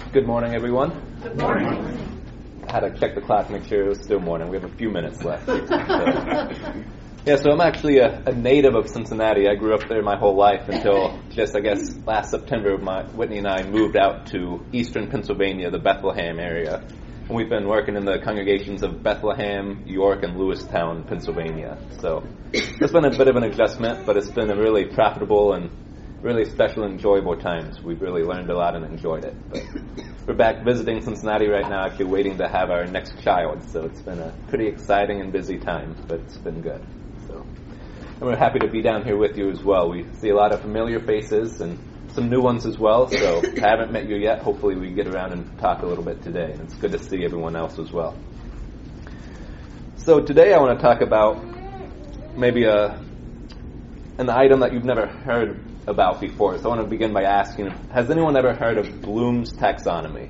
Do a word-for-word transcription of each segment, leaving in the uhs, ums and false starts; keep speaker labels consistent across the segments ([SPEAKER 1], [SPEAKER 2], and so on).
[SPEAKER 1] Good morning, everyone.
[SPEAKER 2] Good morning.
[SPEAKER 1] I had to check the clock, make sure it was still morning. We have a few minutes left. So, yeah, so I'm actually a, a native of Cincinnati. I grew up there my whole life until just, I guess, last September, my, Whitney and I moved out to eastern Pennsylvania, the Bethlehem area. And we've been working in the congregations of Bethlehem, York, and Lewistown, Pennsylvania. So it's been a bit of an adjustment, but it's been a really profitable and really special and enjoyable times. We've really learned a lot and enjoyed it. But we're back visiting Cincinnati right now, actually waiting to have our next child. So it's been a pretty exciting and busy time, but it's been good. So, and we're happy to be down here with you as well. We see a lot of familiar faces and some new ones as well. So if I haven't met you yet, hopefully we get around and talk a little bit today. And it's good to see everyone else as well. So today I want to talk about maybe a an item that you've never heard about before. So I want to begin by asking, has anyone ever heard of Bloom's taxonomy?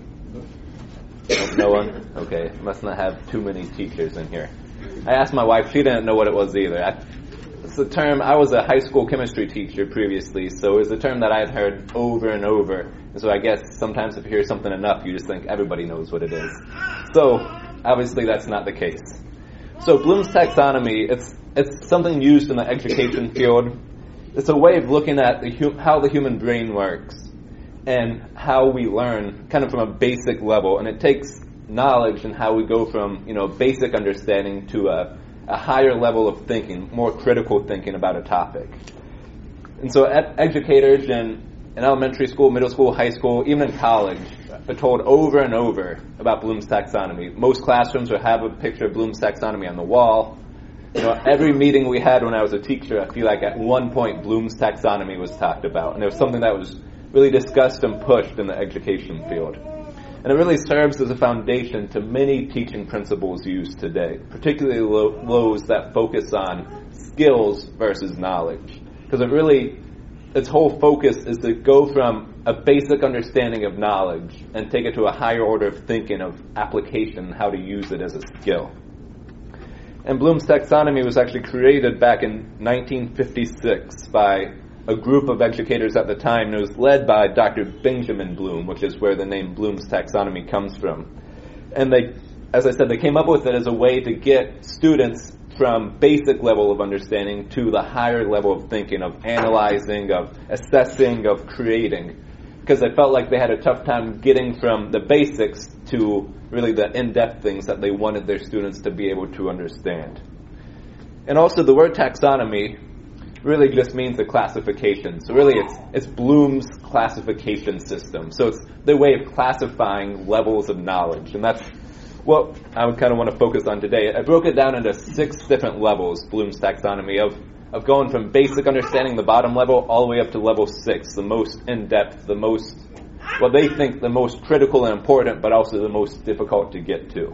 [SPEAKER 1] No, no one? Okay, must not have too many teachers in here. I asked my wife, she didn't know what it was either. I, it's a term, I was a high school chemistry teacher previously, so it was a term that I had heard over and over. And so I guess sometimes if you hear something enough, you just think everybody knows what it is. So obviously that's not the case. So Bloom's taxonomy, it's it's something used in the education field. It's a way of looking at the hu- how the human brain works and how we learn kind of from a basic level. And it takes knowledge and how we go from, you know, basic understanding to a, a higher level of thinking, more critical thinking about a topic. And so ed- educators in, in elementary school, middle school, high school, even in college, are told over and over about Bloom's taxonomy. Most classrooms will have a picture of Bloom's taxonomy on the wall. You know, every meeting we had when I was a teacher, I feel like at one point Bloom's taxonomy was talked about. And it was something that was really discussed and pushed in the education field. And it really serves as a foundation to many teaching principles used today, particularly lo- those that focus on skills versus knowledge. Because it really, its whole focus is to go from a basic understanding of knowledge and take it to a higher order of thinking of application and how to use it as a skill. And Bloom's taxonomy was actually created back in nineteen fifty-six by a group of educators at the time. It was led by Doctor Benjamin Bloom, which is where the name Bloom's taxonomy comes from. And they, as I said, they came up with it as a way to get students from basic level of understanding to the higher level of thinking, of analyzing, of assessing, of creating. Because they felt like they had a tough time getting from the basics to really the in-depth things that they wanted their students to be able to understand. And also the word taxonomy really just means a classification. So really it's it's Bloom's classification system. So it's their way of classifying levels of knowledge. And that's what I would kind of want to focus on today. I broke it down into six different levels, Bloom's taxonomy, of of going from basic understanding, the bottom level, all the way up to level six, the most in-depth, the most, what they think the most critical and important, but also the most difficult to get to.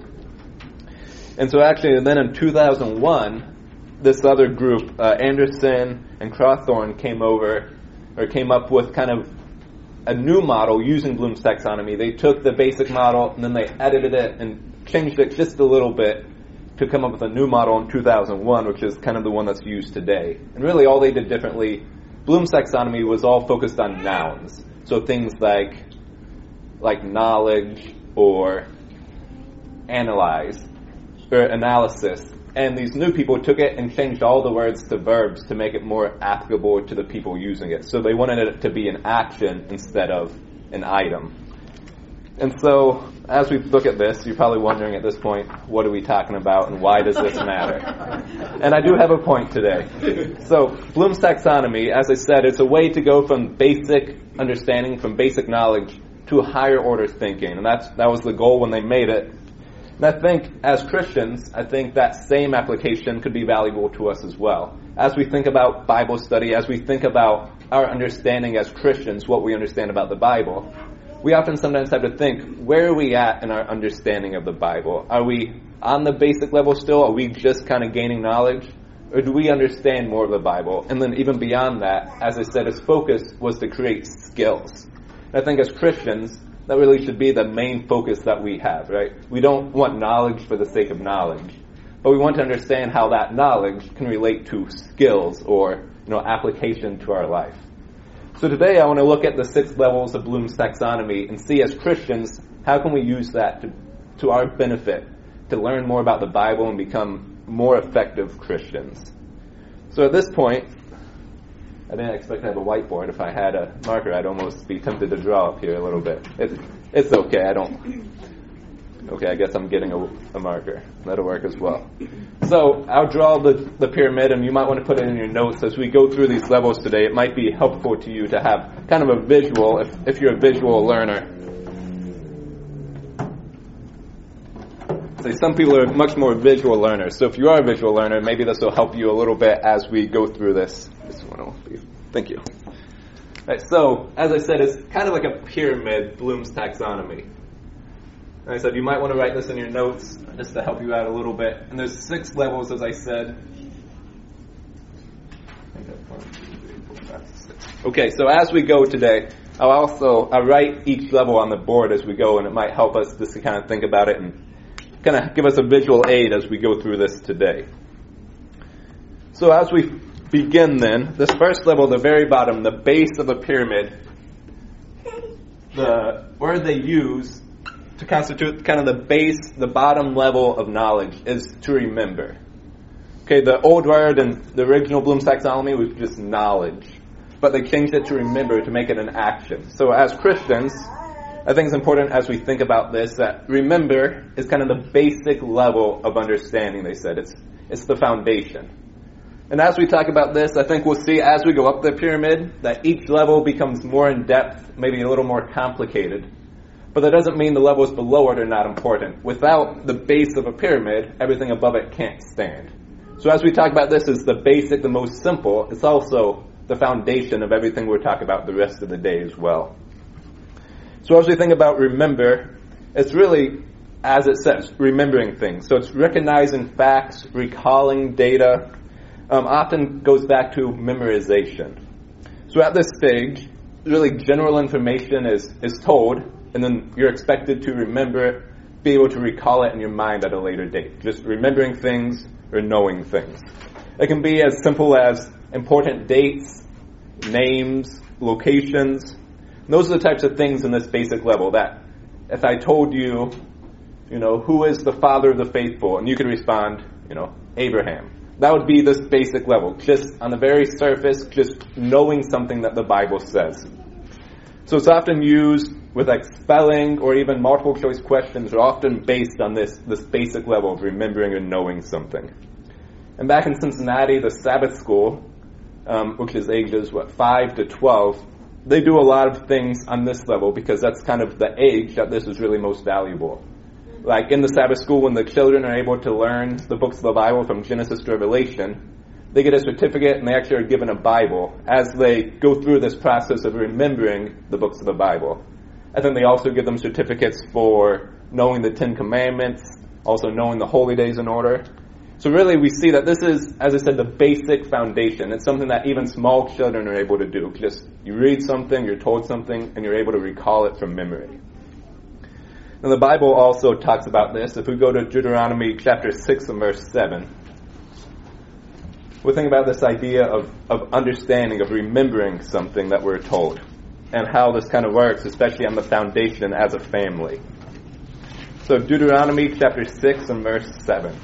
[SPEAKER 1] And so actually, then in two thousand one, this other group, uh, Anderson and Crawthorne, came over, or came up with kind of a new model using Bloom's taxonomy. They took the basic model, and then they edited it and changed it just a little bit to come up with a new model in two thousand one, which is kind of the one that's used today. And really all they did differently, Bloom's taxonomy was all focused on nouns. So things like like knowledge or analyze or analysis. And these new people took it and changed all the words to verbs to make it more applicable to the people using it. So they wanted it to be an action instead of an item. And so, as we look at this, you're probably wondering at this point, what are we talking about and why does this matter? And I do have a point today. So, Bloom's taxonomy, as I said, it's a way to go from basic understanding, from basic knowledge, to a higher order thinking. And that's that was the goal when they made it. And I think, as Christians, I think that same application could be valuable to us as well. As we think about Bible study, as we think about our understanding as Christians, what we understand about the Bible, we often sometimes have to think, where are we at in our understanding of the Bible? Are we on the basic level still? Are we just kind of gaining knowledge? Or do we understand more of the Bible? And then even beyond that, as I said, his focus was to create skills. And I think as Christians, that really should be the main focus that we have, right? We don't want knowledge for the sake of knowledge, but we want to understand how that knowledge can relate to skills or, you know, application to our life. So today I want to look at the six levels of Bloom's taxonomy and see as Christians, how can we use that to, to our benefit, to learn more about the Bible and become more effective Christians. So at this point, I didn't expect to have a whiteboard. If I had a marker, I'd almost be tempted to draw up here a little bit. It, it's okay, I don't... Okay, I guess I'm getting a, a marker. That'll work as well. So I'll draw the, the pyramid, and you might want to put it in your notes as we go through these levels today. It might be helpful to you to have kind of a visual, if, if you're a visual learner. So some people are much more visual learners. So if you are a visual learner, maybe this will help you a little bit as we go through this. This one will be. Thank you. All right, so, as I said, it's kind of like a pyramid, Bloom's taxonomy. Like I said, you might want to write this in your notes just to help you out a little bit. And there's six levels, as I said. Okay, so as we go today, I'll also I'll write each level on the board as we go, and it might help us just to kind of think about it and kind of give us a visual aid as we go through this today. So as we begin then, this first level, the very bottom, the base of the pyramid, the word they use to constitute kind of the base, the bottom level of knowledge is to remember. Okay, the old word in the original Bloom's taxonomy was just knowledge, but they changed it to remember to make it an action. So as Christians, I think it's important as we think about this that remember is kind of the basic level of understanding, they said. It's, it's the foundation. And as we talk about this, I think we'll see as we go up the pyramid that each level becomes more in depth, maybe a little more complicated. But that doesn't mean the levels below it are not important. Without the base of a pyramid, everything above it can't stand. So as we talk about this as the basic, the most simple, it's also the foundation of everything we'll talk about the rest of the day as well. So as we think about remember, it's really, as it says, remembering things. So it's recognizing facts, recalling data, um, often goes back to memorization. So at this stage, really general information is, is told, and then you're expected to remember it, be able to recall it in your mind at a later date. Just remembering things or knowing things. It can be as simple as important dates, names, locations. Those are the types of things in this basic level that if I told you, you know, who is the father of the faithful, and you could respond, you know, Abraham. That would be this basic level, just on the very surface, just knowing something that the Bible says. So it's often used with like spelling or even multiple choice questions are often based on this, this basic level of remembering and knowing something. And back in Cincinnati, the Sabbath School, um, which is ages, what, five to twelve, they do a lot of things on this level because that's kind of the age that this is really most valuable. Like in the Sabbath School, when the children are able to learn the books of the Bible from Genesis to Revelation, they get a certificate and they actually are given a Bible as they go through this process of remembering the books of the Bible. I think they also give them certificates for knowing the Ten Commandments, also knowing the holy days in order. So really we see that this is, as I said, the basic foundation. It's something that even small children are able to do. Just you read something, you're told something, and you're able to recall it from memory. And the Bible also talks about this. If we go to Deuteronomy chapter six and verse seven, we're thinking about this idea of, of understanding, of remembering something that we're told, and how this kind of works, especially on the foundation as a family. So Deuteronomy chapter six and verse seven.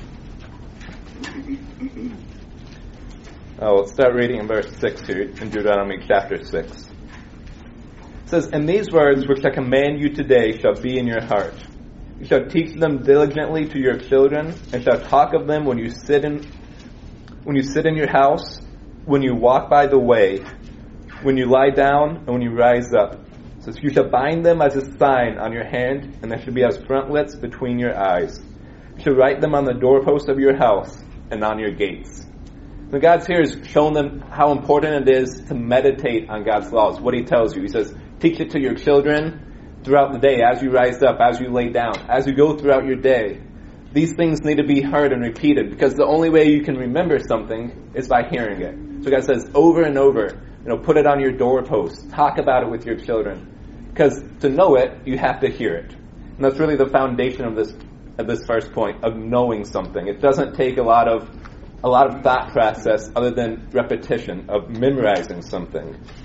[SPEAKER 1] Oh, let's start reading in verse six here in Deuteronomy chapter six. It says, "And these words which I command you today shall be in your heart. You shall teach them diligently to your children, and shall talk of them when you sit in when you sit in your house, when you walk by the way, when you lie down, and when you rise up. It says, you shall bind them as a sign on your hand, and they shall be as frontlets between your eyes. You shall write them on the doorposts of your house and on your gates." So God's here is showing them how important it is to meditate on God's laws, what He tells you. He says, teach it to your children throughout the day, as you rise up, as you lay down, as you go throughout your day. These things need to be heard and repeated, because the only way you can remember something is by hearing it. So God says over and over, you know, put it on your doorposts, talk about it with your children. Because to know it, you have to hear it. And that's really the foundation of this of this first point, of knowing something. It doesn't take a lot of a lot of thought process other than repetition, of memorizing something.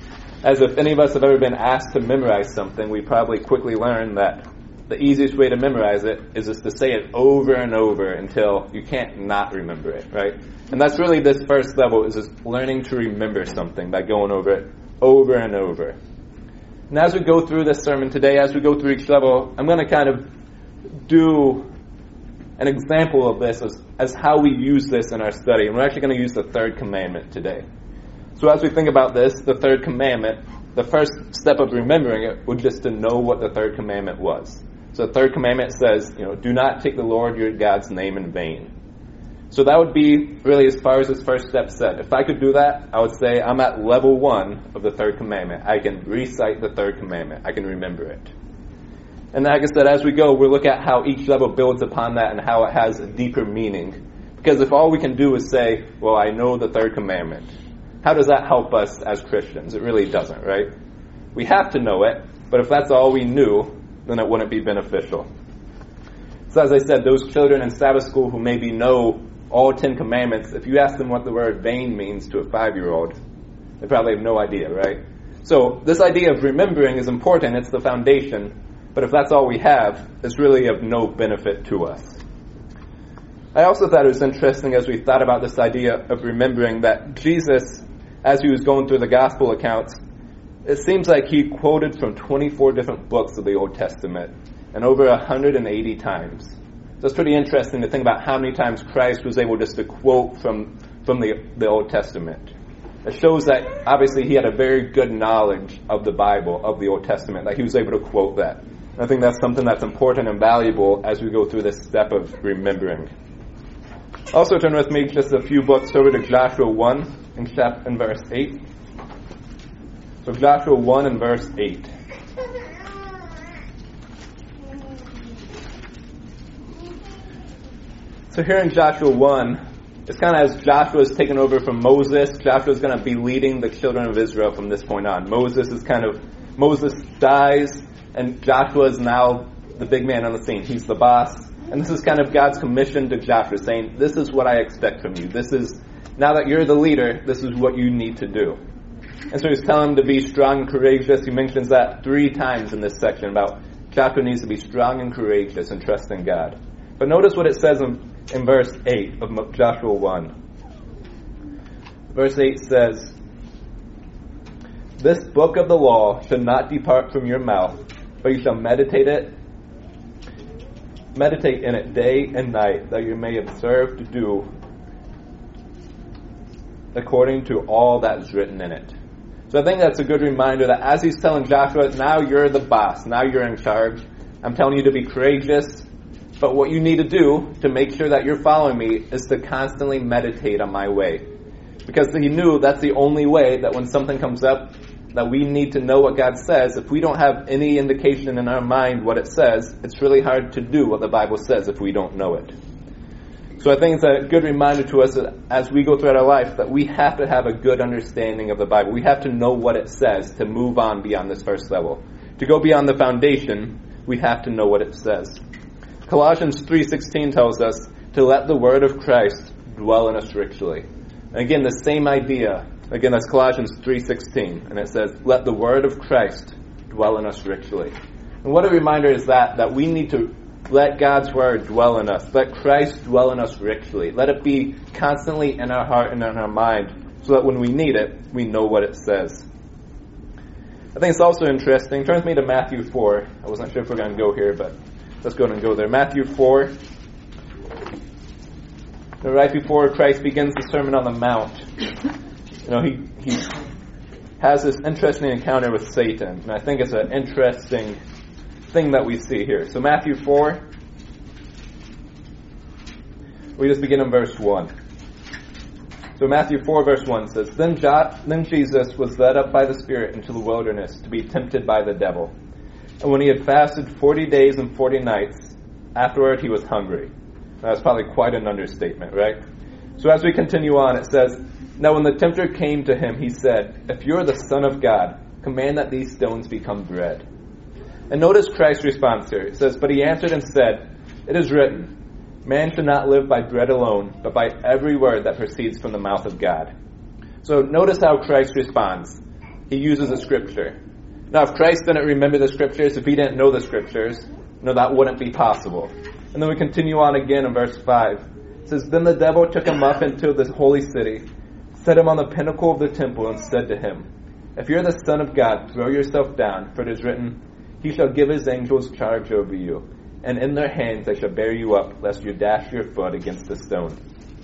[SPEAKER 1] As if any of us have ever been asked to memorize something, we probably quickly learn that the easiest way to memorize it is just to say it over and over until you can't not remember it, right? And that's really this first level, is just learning to remember something by going over it over and over. And as we go through this sermon today, as we go through each level, I'm going to kind of do an example of this as, as how we use this in our study. And we're actually going to use the third commandment today. So as we think about this, the third commandment, the first step of remembering it would just to know what the third commandment was. So the third commandment says, you know, do not take the Lord your God's name in vain. So that would be really as far as this first step said. If I could do that, I would say I'm at level one of the third commandment. I can recite the third commandment. I can remember it. And like I said, as we go, we'll look at how each level builds upon that and how it has a deeper meaning. Because if all we can do is say, well, I know the third commandment, how does that help us as Christians? It really doesn't, right? We have to know it, but if that's all we knew, then it wouldn't be beneficial. So as I said, those children in Sabbath school who maybe know all Ten Commandments, if you ask them what the word vain means to a five-year-old, they probably have no idea, right? So this idea of remembering is important. It's the foundation. But if that's all we have, it's really of no benefit to us. I also thought it was interesting as we thought about this idea of remembering that Jesus, as he was going through the gospel accounts, it seems like he quoted from twenty-four different books of the Old Testament and over one hundred eighty times. So it's pretty interesting to think about how many times Christ was able just to quote from, from the, the Old Testament. It shows that obviously he had a very good knowledge of the Bible, of the Old Testament, that he was able to quote that. And I think that's something that's important and valuable as we go through this step of remembering. Also turn with me just a few books over to Joshua one in, chapter, in verse eight. So Joshua one and verse eight. So here in Joshua one, it's kind of as Joshua is taken over from Moses. Joshua is going to be leading the children of Israel from this point on. Moses is kind of, Moses dies, and Joshua is now the big man on the scene. He's the boss. And this is kind of God's commission to Joshua, saying, this is what I expect from you. This is, now that you're the leader, this is what you need to do. And so he's telling him to be strong and courageous. He mentions that three times in this section about Joshua needs to be strong and courageous and trust in God. But notice what it says in, in verse eight of Joshua one. Verse eight says, this book of the law shall not depart from your mouth, but you shall meditate it, meditate in it day and night, that you may observe to do according to all that is written in it. So I think that's a good reminder that as he's telling Joshua, now you're the boss, now you're in charge. I'm telling you to be courageous, but what you need to do to make sure that you're following me is to constantly meditate on my way. Because he knew that's the only way that when something comes up, that we need to know what God says. If we don't have any indication in our mind what it says, it's really hard to do what the Bible says if we don't know it. So I think it's a good reminder to us that as we go throughout our life that we have to have a good understanding of the Bible. We have to know what it says to move on beyond this first level. To go beyond the foundation, we have to know what it says. Colossians three sixteen tells us to let the word of Christ dwell in us richly. And again, the same idea. Again, that's Colossians three sixteen. And it says, let the word of Christ dwell in us richly. And what a reminder is that, that we need to let God's word dwell in us. Let Christ dwell in us richly. Let it be constantly in our heart and in our mind so that when we need it, we know what it says. I think it's also interesting. Turn with me to Matthew four. I wasn't sure if we're going to go here, but let's go ahead and go there. Matthew four. Right before Christ begins the Sermon on the Mount, you know, he, he has this interesting encounter with Satan. And I think it's an interesting thing that we see here. So Matthew four, we just begin in verse one. So Matthew four verse one says, Then, jo- then Jesus was led up by the Spirit into the wilderness to be tempted by the devil. And when he had fasted forty days and forty nights, afterward he was hungry. Now, that's probably quite an understatement, right? So as we continue on, it says, Now when the tempter came to him, he said, If you are the Son of God, command that these stones become bread. And notice Christ's response here. It says, But he answered and said, It is written, Man should not live by bread alone, but by every word that proceeds from the mouth of God. So notice how Christ responds. he uses a scripture. Now, if Christ didn't remember the scriptures, if he didn't know the scriptures, no, that wouldn't be possible. And then we continue on again in verse five. It says, Then the devil took him up into the holy city, set him on the pinnacle of the temple, and said to him, If you're the Son of God, throw yourself down, for it is written, He shall give his angels charge over you, and in their hands they shall bear you up, lest you dash your foot against a stone.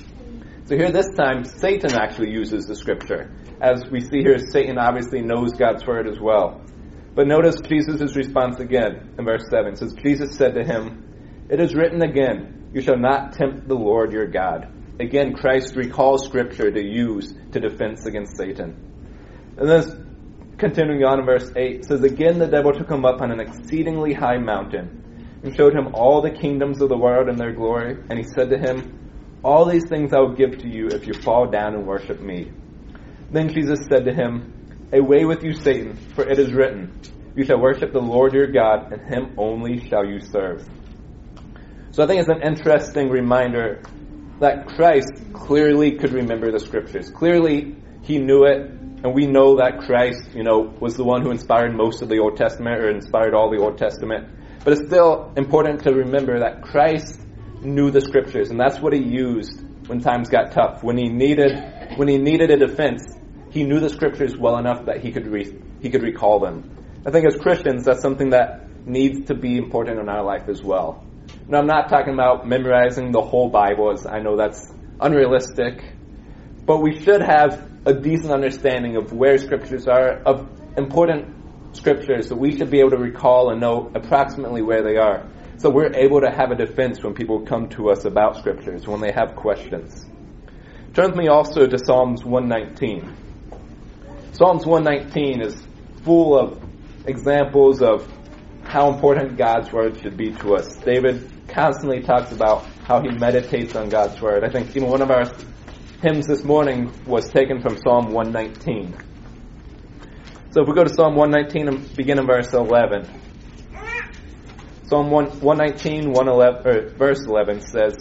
[SPEAKER 1] So here this time, Satan actually uses the scripture. As we see here, Satan obviously knows God's word as well. But notice Jesus' response again in verse seven. It says, Jesus said to him, It is written again, You shall not tempt the Lord your God. Again, Christ recalls scripture to use to defense against Satan. And then continuing on in verse eight, it says, Again the devil took him up on an exceedingly high mountain, and showed him all the kingdoms of the world and their glory. And he said to him, All these things I will give to you if you fall down and worship me. Then Jesus said to him, Away with you, Satan, for it is written, You shall worship the Lord your God, and him only shall you serve. So I think it's an interesting reminder that Christ clearly could remember the scriptures. Clearly, he knew it, and we know that Christ, you know, was the one who inspired most of the Old Testament, or inspired all the Old Testament. But it's still important to remember that Christ knew the scriptures, and that's what he used when times got tough. When he needed, when he needed a defense, he knew the scriptures well enough that he could re, he could recall them. I think as Christians, that's something that needs to be important in our life as well. Now, I'm not talking about memorizing the whole Bible, as I know that's unrealistic, but we should have a decent understanding of where scriptures are, of important scriptures that we should be able to recall and know approximately where they are. So we're able to have a defense when people come to us about scriptures, when they have questions. Turn with me also to Psalms one nineteen. Psalms one nineteen is full of examples of how important God's word should be to us. David constantly talks about how he meditates on God's word. I think even one of our hymns this morning was taken from Psalm one nineteen. So if we go to Psalm one nineteen and begin in verse eleven. Psalm one nineteen, one eleven, or verse eleven says,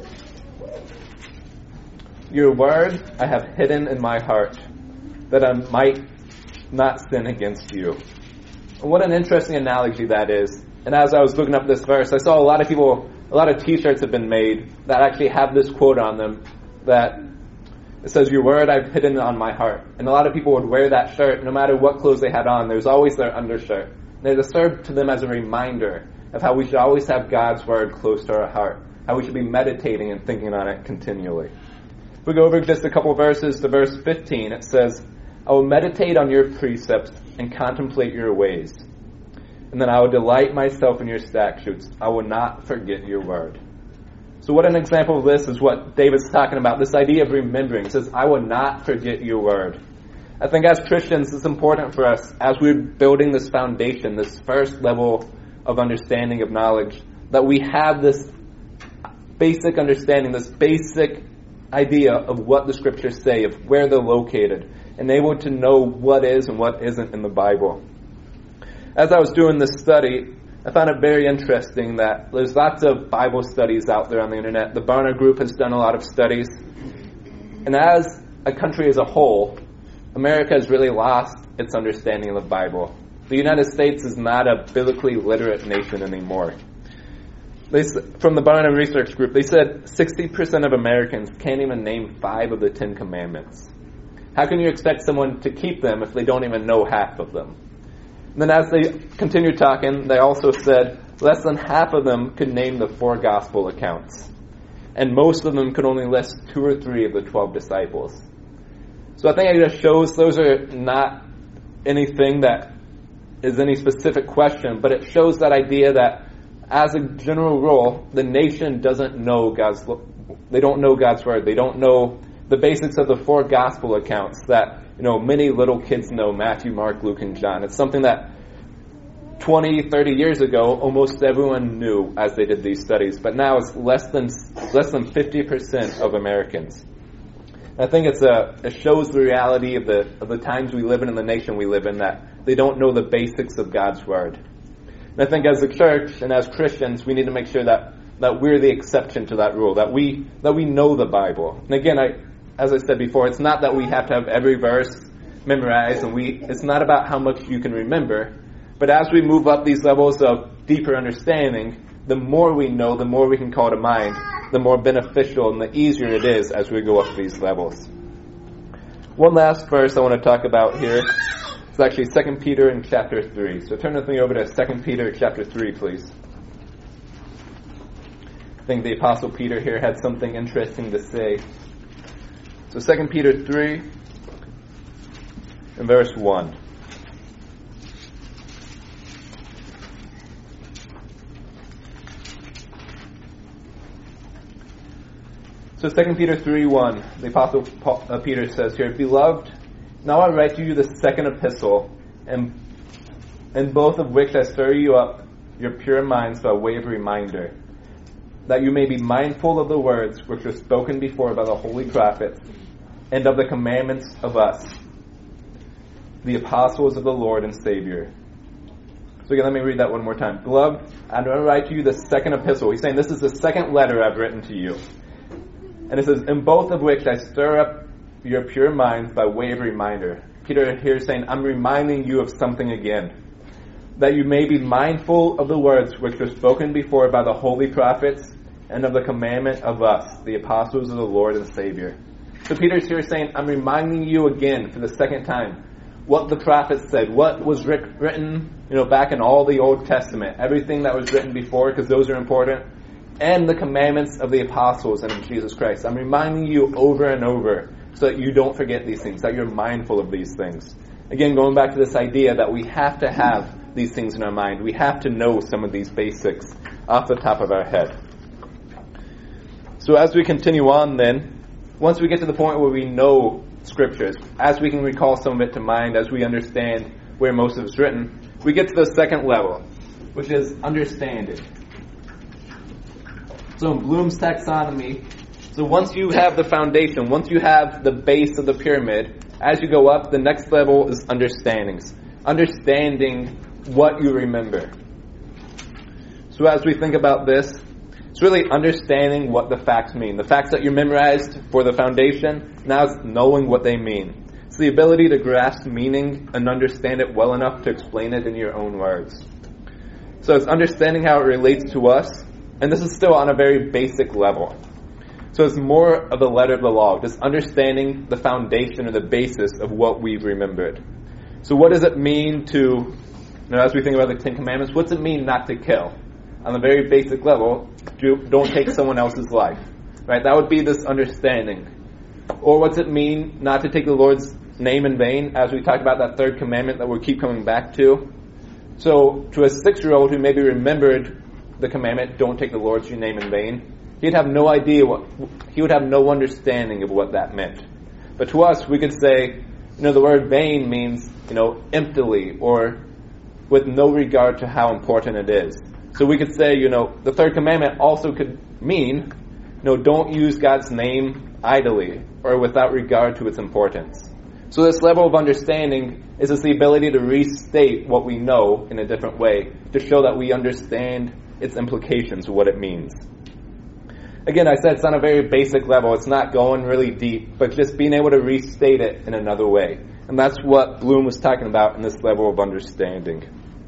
[SPEAKER 1] Your word I have hidden in my heart, that I might not sin against you. And what an interesting analogy that is. And as I was looking up this verse, I saw a lot of people, a lot of t-shirts have been made that actually have this quote on them, that it says, Your word I've hidden on my heart. And a lot of people would wear that shirt no matter what clothes they had on. There's always their undershirt. And it served to them as a reminder of how we should always have God's word close to our heart, how we should be meditating and thinking on it continually. If we go over just a couple verses to verse fifteen, it says, I will meditate on your precepts and contemplate your ways. And then I will delight myself in your statutes. I will not forget your word. So what an example of this is what David's talking about, this idea of remembering. He says, I will not forget your word. I think as Christians, it's important for us, as we're building this foundation, this first level of understanding of knowledge, that we have this basic understanding, this basic idea of what the scriptures say, of where they're located, and able to know what is and what isn't in the Bible. As I was doing this study, I found it very interesting that there's lots of Bible studies out there on the internet. The Barna Group has done a lot of studies. And as a country as a whole, America has really lost its understanding of the Bible. The United States is not a biblically literate nation anymore. They, from the Barna Research Group, they said sixty percent of Americans can't even name five of the Ten Commandments. How can you expect someone to keep them if they don't even know half of them? And then as they continued talking, they also said less than half of them could name the four gospel accounts. And most of them could only list two or three of the twelve disciples. So I think it just shows those are not anything that is any specific question, but it shows that idea that as a general rule, the nation doesn't know God's, they don't know God's word. They don't know the basics of the four gospel accounts that, you know, many little kids know, Matthew, Mark, Luke, and John. It's something that twenty, thirty years ago, almost everyone knew as they did these studies, but now it's less than less than fifty percent of Americans. I think it's a, it shows the reality of the of the times we live in and the nation we live in, that they don't know the basics of God's word. And I think as a church and as Christians, we need to make sure that, that we're the exception to that rule, that we that we know the Bible. And again, I as I said before, it's not that we have to have every verse memorize, and we it's not about how much you can remember, but as we move up these levels of deeper understanding, the more we know, the more we can call to mind, the more beneficial and the easier it is as we go up these levels. One last verse I want to talk about here is actually Second Peter in chapter three. So turn with me over to Second Peter chapter three, please. I think the Apostle Peter here had something interesting to say. So Second Peter three and verse one. So Second Peter three one, the Apostle Paul, uh, Peter says here, "Beloved, now I write to you the second epistle, and in both of which I stir you up your pure minds by way of reminder, that you may be mindful of the words which were spoken before by the holy prophets, and of the commandments of us, the apostles of the Lord and Savior." So again, let me read that one more time. "Beloved, I now write to you the second epistle." He's saying this is the second letter I've written to you. And it says, "In both of which I stir up your pure minds by way of reminder." Peter here is saying, I'm reminding you of something again. "That you may be mindful of the words which were spoken before by the holy prophets, and of the commandment of us, the apostles of the Lord and Savior." So Peter's here saying, I'm reminding you again for the second time what the prophets said, what was writ- written, you know, back in all the Old Testament, everything that was written before, because those are important, and the commandments of the apostles and of Jesus Christ. I'm reminding you over and over so that you don't forget these things, that you're mindful of these things. Again, going back to this idea that we have to have these things in our mind. We have to know some of these basics off the top of our head. So as we continue on then, once we get to the point where we know Scriptures, as we can recall some of it to mind, as we understand where most of it's written, we get to the second level, which is understanding. So in Bloom's taxonomy, so once you have the foundation, once you have the base of the pyramid, as you go up, the next level is understandings. Understanding what you remember. So as we think about this, it's really understanding what the facts mean. The facts that you memorized for the foundation, now it's knowing what they mean. It's the ability to grasp meaning and understand it well enough to explain it in your own words. So it's understanding how it relates to us. And this is still on a very basic level. So it's more of the letter of the law, just understanding the foundation or the basis of what we've remembered. So what does it mean to, you know, as we think about the Ten Commandments, what's it mean not to kill? On a very basic level, don't take someone else's life. Right? That would be this understanding. Or what's it mean not to take the Lord's name in vain, as we talked about that third commandment that we'll keep coming back to. So to a six-year-old who maybe remembered the commandment, don't take the Lord's name in vain, he'd have no idea what, he would have no understanding of what that meant. But to us, we could say, you know, the word vain means, you know, emptily, or with no regard to how important it is. So we could say, you know, the third commandment also could mean, you know, don't use God's name idly, or without regard to its importance. So this level of understanding is just the ability to restate what we know in a different way, to show that we understand its implications, what it means. Again, I said it's on a very basic level. It's not going really deep, but just being able to restate it in another way. And that's what Bloom was talking about in this level of understanding.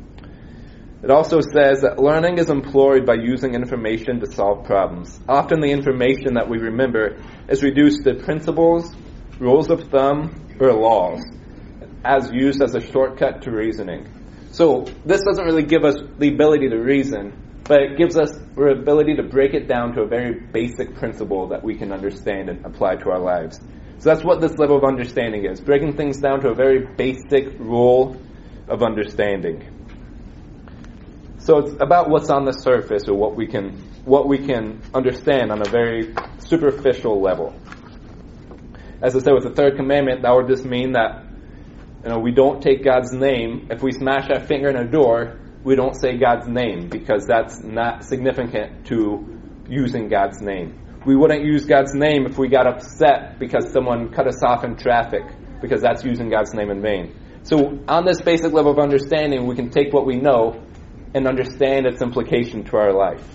[SPEAKER 1] It also says that learning is employed by using information to solve problems. Often the information that we remember is reduced to principles, rules of thumb, or laws, as used as a shortcut to reasoning. So this doesn't really give us the ability to reason, but it gives us the ability to break it down to a very basic principle that we can understand and apply to our lives. So that's what this level of understanding is, breaking things down to a very basic rule of understanding. So it's about what's on the surface, or what we can what we can understand on a very superficial level. As I said, with the third commandment, that would just mean that, you know, we don't take God's name. If we smash our finger in a door, we don't say God's name, because that's not significant to using God's name. We wouldn't use God's name if we got upset because someone cut us off in traffic, because that's using God's name in vain. So on this basic level of understanding, we can take what we know and understand its implication to our life.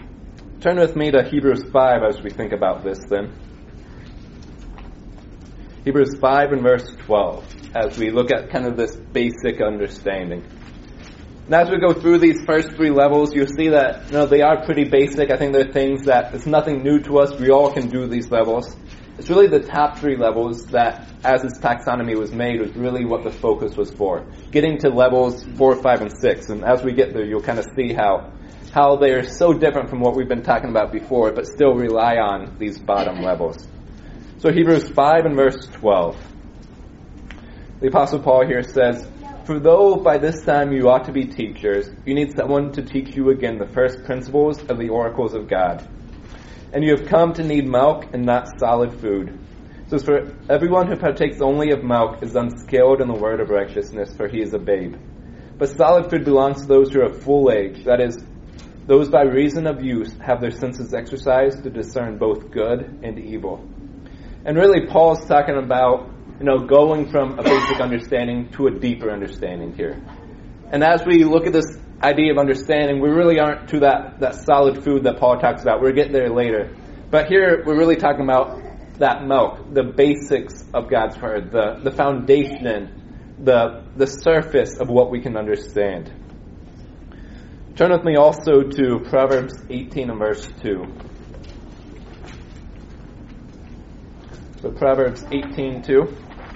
[SPEAKER 1] Turn with me to Hebrews five as we think about this then. Hebrews five and verse twelve, as we look at kind of this basic understanding. And as we go through these first three levels, you'll see that, you know, they are pretty basic. I think they're things that it's nothing new to us. We all can do these levels. It's really the top three levels that, as this taxonomy was made, was really what the focus was for. Getting to levels four, five, and six. And as we get there, you'll kind of see how how they are so different from what we've been talking about before, but still rely on these bottom levels. So Hebrews five and verse twelve. The Apostle Paul here says, "For though by this time you ought to be teachers, you need someone to teach you again the first principles of the oracles of God. And you have come to need milk and not solid food. So for everyone who partakes only of milk is unskilled in the word of righteousness, for he is a babe. But solid food belongs to those who are of full age, that is, those by reason of use have their senses exercised to discern both good and evil." And really Paul's talking about, you know, going from a basic understanding to a deeper understanding here. And as we look at this idea of understanding, we really aren't to that, that solid food that Paul talks about. We'll get there later. But here we're really talking about that milk, the basics of God's word, the, the foundation, the, the surface of what we can understand. Turn with me also to Proverbs eighteen and verse two. So Proverbs eighteen two.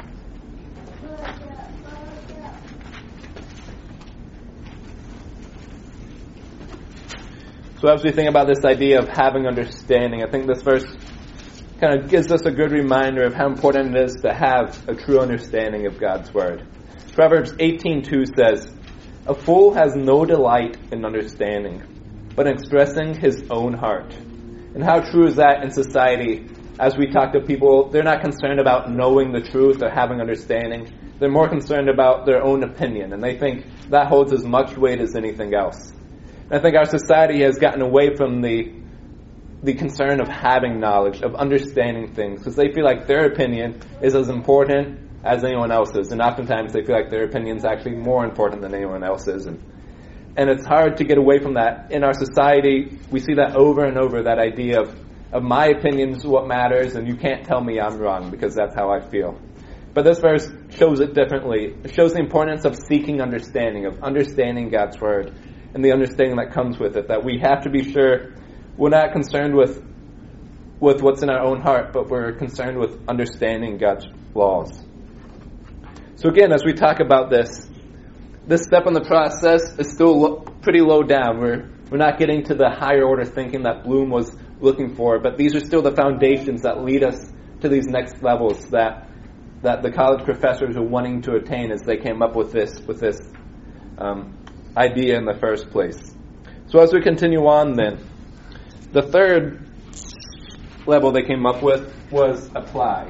[SPEAKER 1] So as we think about this idea of having understanding, I think this verse kind of gives us a good reminder of how important it is to have a true understanding of God's word. Proverbs eighteen two says, "A fool has no delight in understanding, but in expressing his own heart." And how true is that in society? As we talk to people, they're not concerned about knowing the truth or having understanding. They're more concerned about their own opinion, and they think that holds as much weight as anything else. And I think our society has gotten away from the the concern of having knowledge, of understanding things, because they feel like their opinion is as important as anyone else's, and oftentimes they feel like their opinion is actually more important than anyone else's. And, and it's hard to get away from that. In our society, we see that over and over, that idea of, of my opinion is what matters, and you can't tell me I'm wrong, because that's how I feel. But this verse shows it differently. It shows the importance of seeking understanding, of understanding God's word, and the understanding that comes with it, that we have to be sure we're not concerned with with what's in our own heart, but we're concerned with understanding God's laws. So again, as we talk about this, this step in the process is still lo- pretty low down. We're we're not getting to the higher order thinking that Bloom was looking for, but these are still the foundations that lead us to these next levels that that the college professors are wanting to attain as they came up with this with this um, idea in the first place. So as we continue on then, the third level they came up with was apply.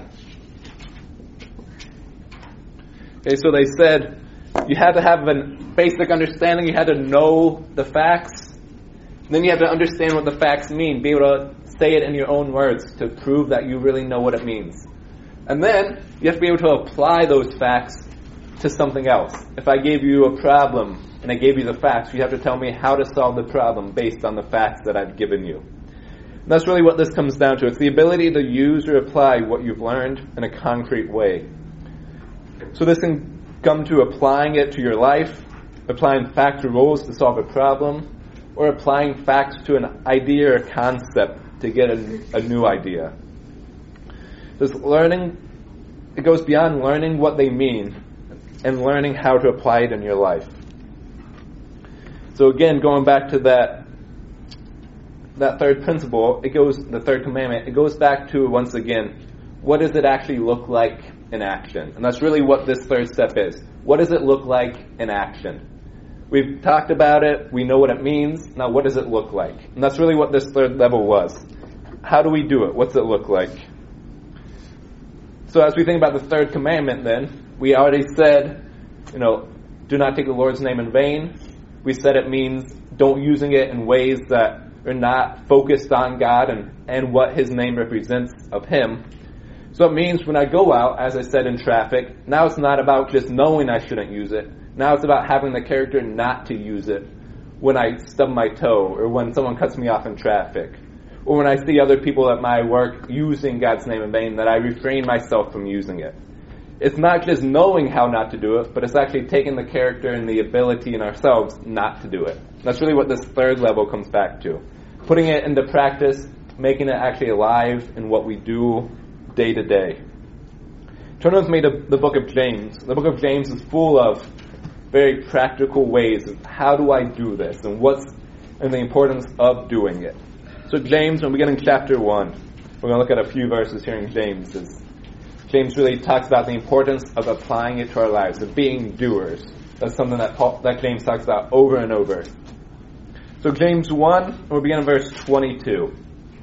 [SPEAKER 1] Okay, so they said you had to have a basic understanding, you had to know the facts, then you have to understand what the facts mean, be able to say it in your own words to prove that you really know what it means. And then you have to be able to apply those facts to something else. If I gave you a problem and I gave you the facts, you have to tell me how to solve the problem based on the facts that I've given you. And that's really what this comes down to. It's the ability to use or apply what you've learned in a concrete way. So this can come to applying it to your life, applying facts or rules to solve a problem, or applying facts to an idea or concept to get a, a new idea. This learning, it goes beyond learning what they mean and learning how to apply it in your life. So again, going back to that that third principle, it goes the third commandment, it goes back to, once again, what does it actually look like in action? And that's really what this third step is. What does it look like in action? We've talked about it, we know what it means, now what does it look like? And that's really what this third level was. How do we do it? What's it look like? So as we think about the third commandment then, we already said, you know, do not take the Lord's name in vain. We said it means don't using it in ways that are not focused on God and, and what His name represents of Him. So it means when I go out, as I said, in traffic, now it's not about just knowing I shouldn't use it. Now it's about having the character not to use it when I stub my toe or when someone cuts me off in traffic. or when I see other people at my work using God's name in vain, that I refrain myself from using it. It's not just knowing how not to do it, but it's actually taking the character and the ability in ourselves not to do it. That's really what this third level comes back to. Putting it into practice, making it actually alive in what we do day to day. Turn with me to the book of James. The book of James is full of very practical ways of how do I do this and what's and the importance of doing it. So James, when we get in chapter one, we're going to look at a few verses here in James. Is James really talks about the importance of applying it to our lives, of being doers. That's something that Paul, that James talks about over and over. So James one, we'll begin in verse twenty-two.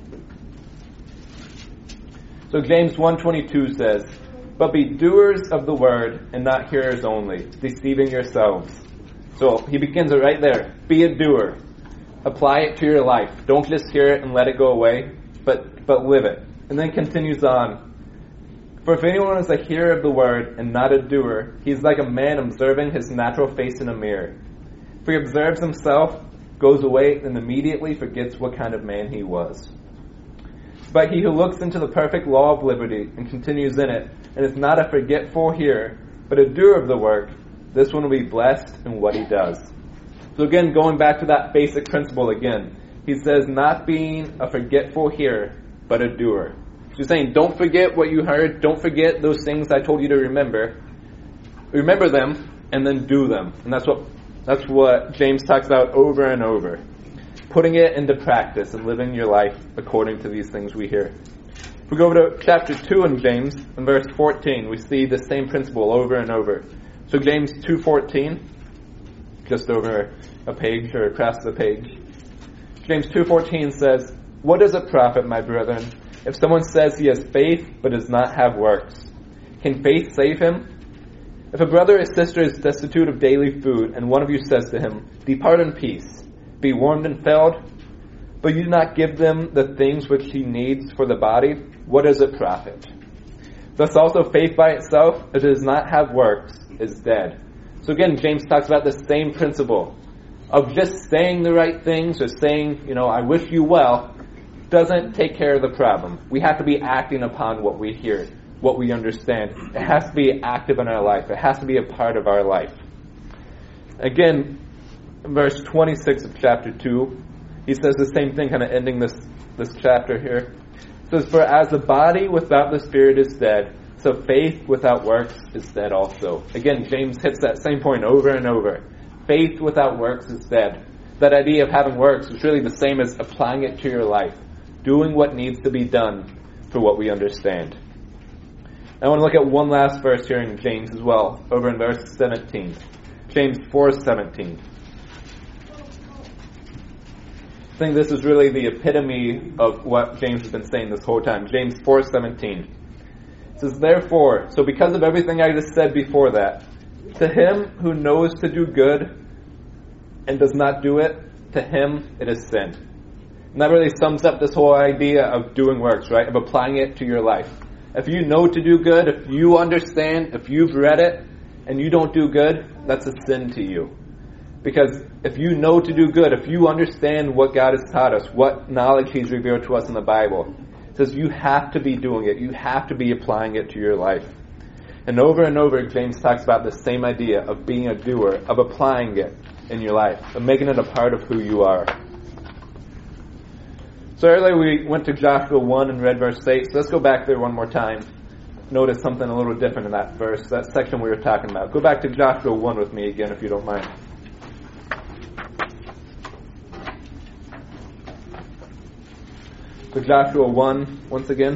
[SPEAKER 1] So James one twenty-two says, "But be doers of the word and not hearers only, deceiving yourselves." So he begins it right there. Be a doer. Apply it to your life. Don't just hear it and let it go away, but but live it. And then continues on. "For if anyone is a hearer of the word and not a doer, he is like a man observing his natural face in a mirror. For he observes himself, goes away, and immediately forgets what kind of man he was. But he who looks into the perfect law of liberty and continues in it, and is not a forgetful hearer, but a doer of the work, this one will be blessed in what he does." So again, going back to that basic principle again, he says not being a forgetful hearer, but a doer. So he's saying don't forget what you heard, don't forget those things I told you to remember. Remember them, and then do them. And that's what that's what James talks about over and over. Putting it into practice and living your life according to these things we hear. If we go over to chapter two in James, in verse fourteen, we see the same principle over and over. So James two fourteen, just over a page or across the page. James two fourteen says, "What does it profit, my brethren, if someone says he has faith but does not have works? Can faith save him? If a brother or sister is destitute of daily food, and one of you says to him, 'Depart in peace, be warmed and filled,' but you do not give them the things which he needs for the body, what does it profit? Thus also faith by itself, if it does not have works, is dead." So again, James talks about the same principle of just saying the right things or saying, you know, I wish you well, doesn't take care of the problem. We have to be acting upon what we hear, what we understand. It has to be active in our life. It has to be a part of our life. Again, verse twenty-six of chapter two, he says the same thing, kind of ending this, this chapter here. It says, "For as the body without the spirit is dead, so faith without works is dead also." Again, James hits that same point over and over. Faith without works is dead. That idea of having works is really the same as applying it to your life. Doing what needs to be done for what we understand. I want to look at one last verse here in James as well, over in verse seventeen. James four seventeen. I think this is really the epitome of what James has been saying this whole time. James four seventeen. It says, "Therefore, so because of everything I just said before that, to him who knows to do good and does not do it, to him it is sin." And that really sums up this whole idea of doing works, right? Of applying it to your life. If you know to do good, if you understand, if you've read it, and you don't do good, that's a sin to you. Because if you know to do good, if you understand what God has taught us, what knowledge He's revealed to us in the Bible, it says you have to be doing it. You have to be applying it to your life. And over and over, James talks about the same idea of being a doer, of applying it in your life, of making it a part of who you are. So earlier we went to Joshua one and read verse eight, so let's go back there one more time. Notice something a little different in that verse, that section we were talking about. Go back to Joshua one with me again, if you don't mind. So Joshua one, once again.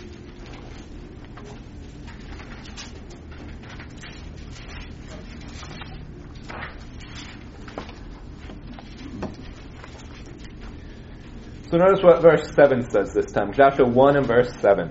[SPEAKER 1] So notice what verse seven says this time. Joshua one and verse seven.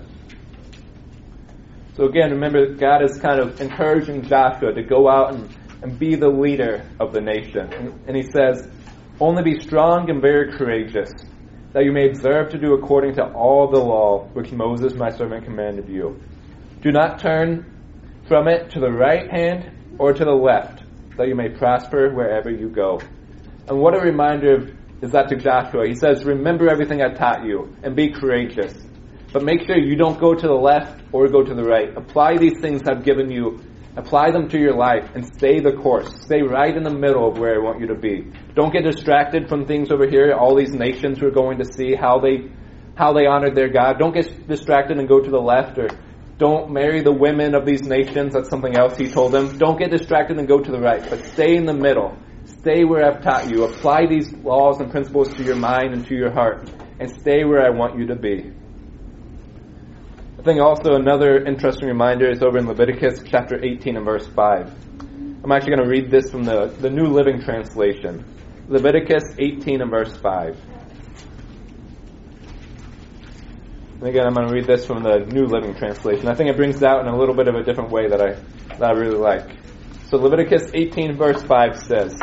[SPEAKER 1] So again, remember, God is kind of encouraging Joshua to go out and, and be the leader of the nation. And, and he says, "Only be strong and very courageous, that you may observe to do according to all the law which Moses my servant commanded you. Do not turn from it to the right hand or to the left, that you may prosper wherever you go." And what a reminder of is that to Joshua. He says, remember everything I taught you and be courageous. But make sure you don't go to the left or go to the right. Apply these things I've given you. Apply them to your life and stay the course. Stay right in the middle of where I want you to be. Don't get distracted from things over here. All these nations we're going to see, how they how they honored their God. Don't get distracted and go to the left, or don't marry the women of these nations. That's something else he told them. Don't get distracted and go to the right, but stay in the middle. Stay where I've taught you. Apply these laws and principles to your mind and to your heart, and stay where I want you to be. I think also another interesting reminder is over in Leviticus chapter eighteen and verse five. I'm actually going to read this from the, the New Living Translation. Leviticus eighteen and verse five. And again, I'm going to read this from the New Living Translation. I think it brings it out in a little bit of a different way that I that I really like. So Leviticus eighteen verse five says,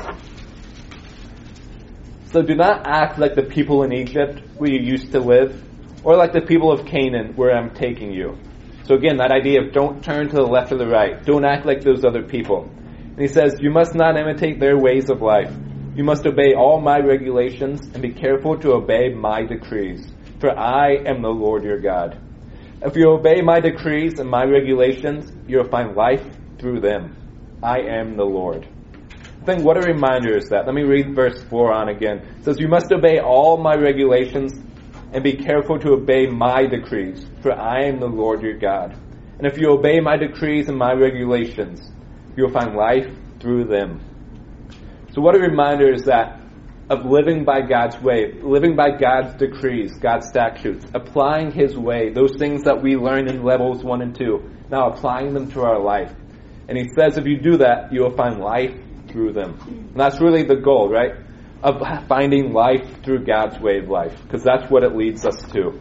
[SPEAKER 1] so do not act like the people in Egypt where you used to live, or like the people of Canaan where I'm taking you. So again, that idea of don't turn to the left or the right. Don't act like those other people. And he says, you must not imitate their ways of life. You must obey all my regulations and be careful to obey my decrees. For I am the Lord your God. If you obey my decrees and my regulations, you'll find life through them. I am the Lord. I think what a reminder is that. Let me read verse four on again. It says, you must obey all my regulations and be careful to obey my decrees, for I am the Lord your God. And if you obey my decrees and my regulations, you'll find life through them. So what a reminder is that of living by God's way, living by God's decrees, God's statutes, applying His way, those things that we learn in levels one and two, now applying them to our life. And He says if you do that, you will find life through them. And that's really the goal, right? Of finding life through God's way of life, because that's what it leads us to.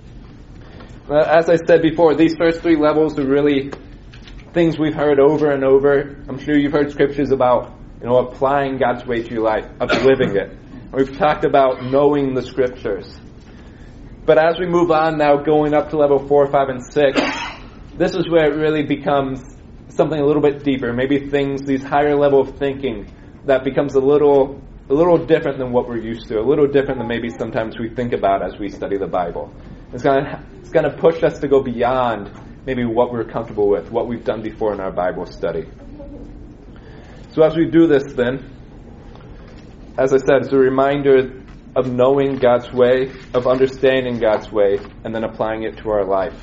[SPEAKER 1] As I said before, these first three levels are really things we've heard over and over. I'm sure you've heard scriptures about, you know, applying God's way to your life, of living it. We've talked about knowing the scriptures. But as we move on now, going up to level four, five, and six, this is where it really becomes something a little bit deeper. Maybe things, these higher level of thinking that becomes a little a little different than what we're used to, a little different than maybe sometimes we think about as we study the Bible. It's going to, it's going to push us to go beyond maybe what we're comfortable with, what we've done before in our Bible study. So as we do this then, as I said, it's a reminder of knowing God's way, of understanding God's way, and then applying it to our life.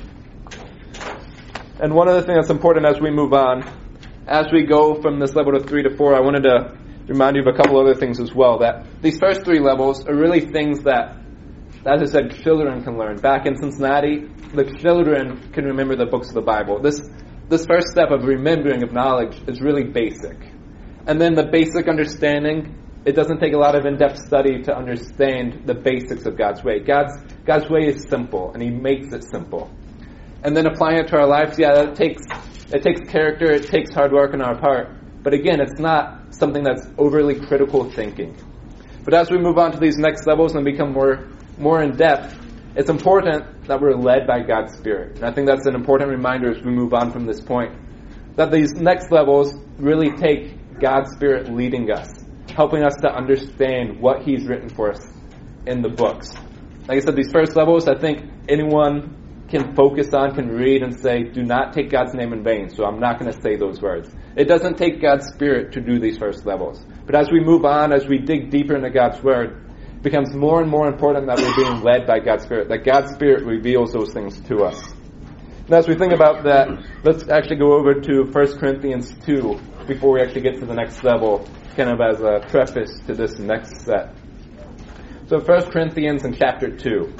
[SPEAKER 1] And one other thing that's important as we move on, as we go from this level to three to four, I wanted to remind you of a couple other things as well. That these first three levels are really things that, as I said, children can learn. Back in Cincinnati, the children can remember the books of the Bible. This this first step of remembering of knowledge is really basic. And then the basic understanding, it doesn't take a lot of in-depth study to understand the basics of God's way. God's God's way is simple, and He makes it simple. And then applying it to our lives, yeah, that takes it takes character, it takes hard work on our part. But again, it's not something that's overly critical thinking. But as we move on to these next levels and become more more in depth, it's important that we're led by God's Spirit. And I think that's an important reminder as we move on from this point, that these next levels really take God's Spirit leading us, helping us to understand what He's written for us in the books. Like I said, these first levels, I think anyone can focus on, can read and say, do not take God's name in vain. So I'm not going to say those words. It doesn't take God's Spirit to do these first levels. But as we move on, as we dig deeper into God's Word, it becomes more and more important that we're being led by God's Spirit, that God's Spirit reveals those things to us. Now as we think about that, let's actually go over to First Corinthians two before we actually get to the next level, kind of as a preface to this next set. So First Corinthians in chapter two.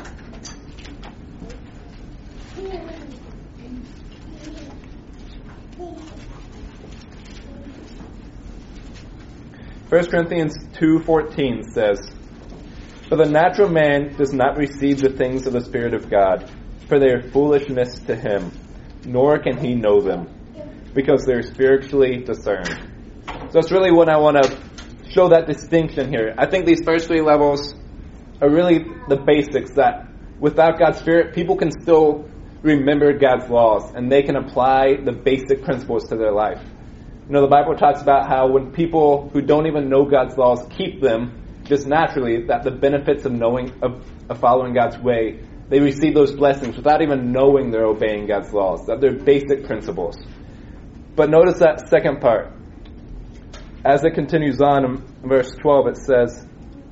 [SPEAKER 1] First Corinthians two fourteen says, "For the natural man does not receive the things of the Spirit of God, for they are foolishness to him, nor can he know them, because they are spiritually discerned." So that's really what I want to show, that distinction here. I think these first three levels are really the basics, that without God's Spirit, people can still remember God's laws, and they can apply the basic principles to their life. You know, the Bible talks about how when people who don't even know God's laws keep them, just naturally, that the benefits of knowing, of, of following God's way, they receive those blessings without even knowing they're obeying God's laws, that they're basic principles. But notice that second part. As it continues on in verse twelve, it says,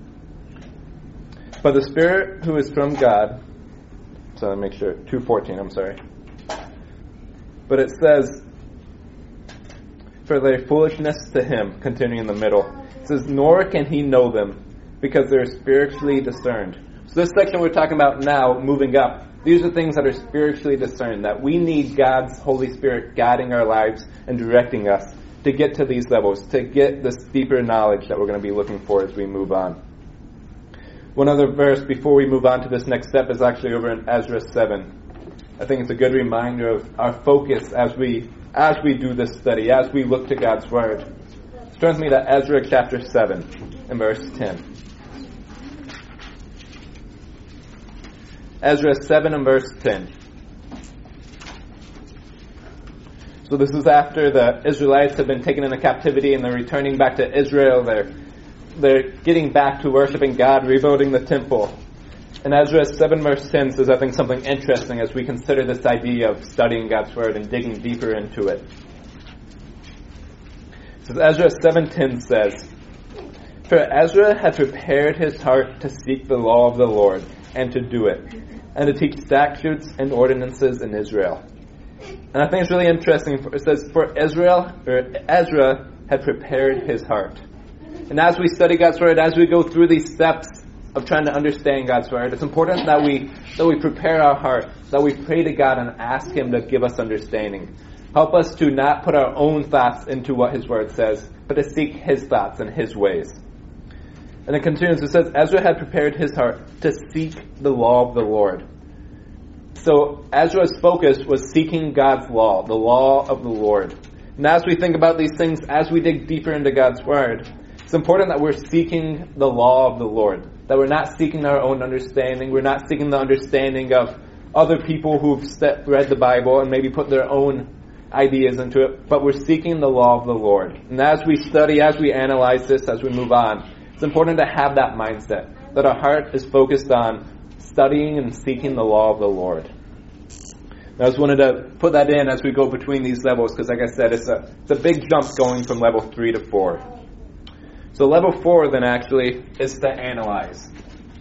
[SPEAKER 1] "But the Spirit who is from God," so let me make sure, two fourteen, I'm sorry. But it says, "For their foolishness to him," continuing in the middle. It says, "Nor can he know them, because they're spiritually discerned." So this section we're talking about now, moving up, these are things that are spiritually discerned, that we need God's Holy Spirit guiding our lives and directing us to get to these levels, to get this deeper knowledge that we're going to be looking for as we move on. One other verse before we move on to this next step is actually over in Ezra seven. I think it's a good reminder of our focus as we as we do this study, as we look to God's Word. So turn with me to Ezra chapter seven and verse ten. Ezra seven and verse ten. So this is after the Israelites have been taken into captivity and they're returning back to Israel. They're, they're getting back to worshiping God, rebuilding the temple. And Ezra seven verse ten says, I think, something interesting as we consider this idea of studying God's Word and digging deeper into it. So Ezra seven ten says, "For Ezra had prepared his heart to seek the law of the Lord and to do it, and to teach statutes and ordinances in Israel." And I think it's really interesting. It says, "For Israel, or Ezra had prepared his heart." And as we study God's Word, as we go through these steps of trying to understand God's Word, it's important that we that we prepare our heart, that we pray to God and ask Him to give us understanding. Help us to not put our own thoughts into what His Word says, but to seek His thoughts and His ways. And it continues, it says, Ezra had prepared his heart to seek the law of the Lord. So Ezra's focus was seeking God's law, the law of the Lord. And as we think about these things, as we dig deeper into God's Word, it's important that we're seeking the law of the Lord. That we're not seeking our own understanding. We're not seeking the understanding of other people who've read the Bible and maybe put their own ideas into it. But we're seeking the law of the Lord. And as we study, as we analyze this, as we move on, it's important to have that mindset. That our heart is focused on studying and seeking the law of the Lord. And I just wanted to put that in as we go between these levels, because like I said, it's a, it's a big jump going from level three to four. So level four then actually is to analyze.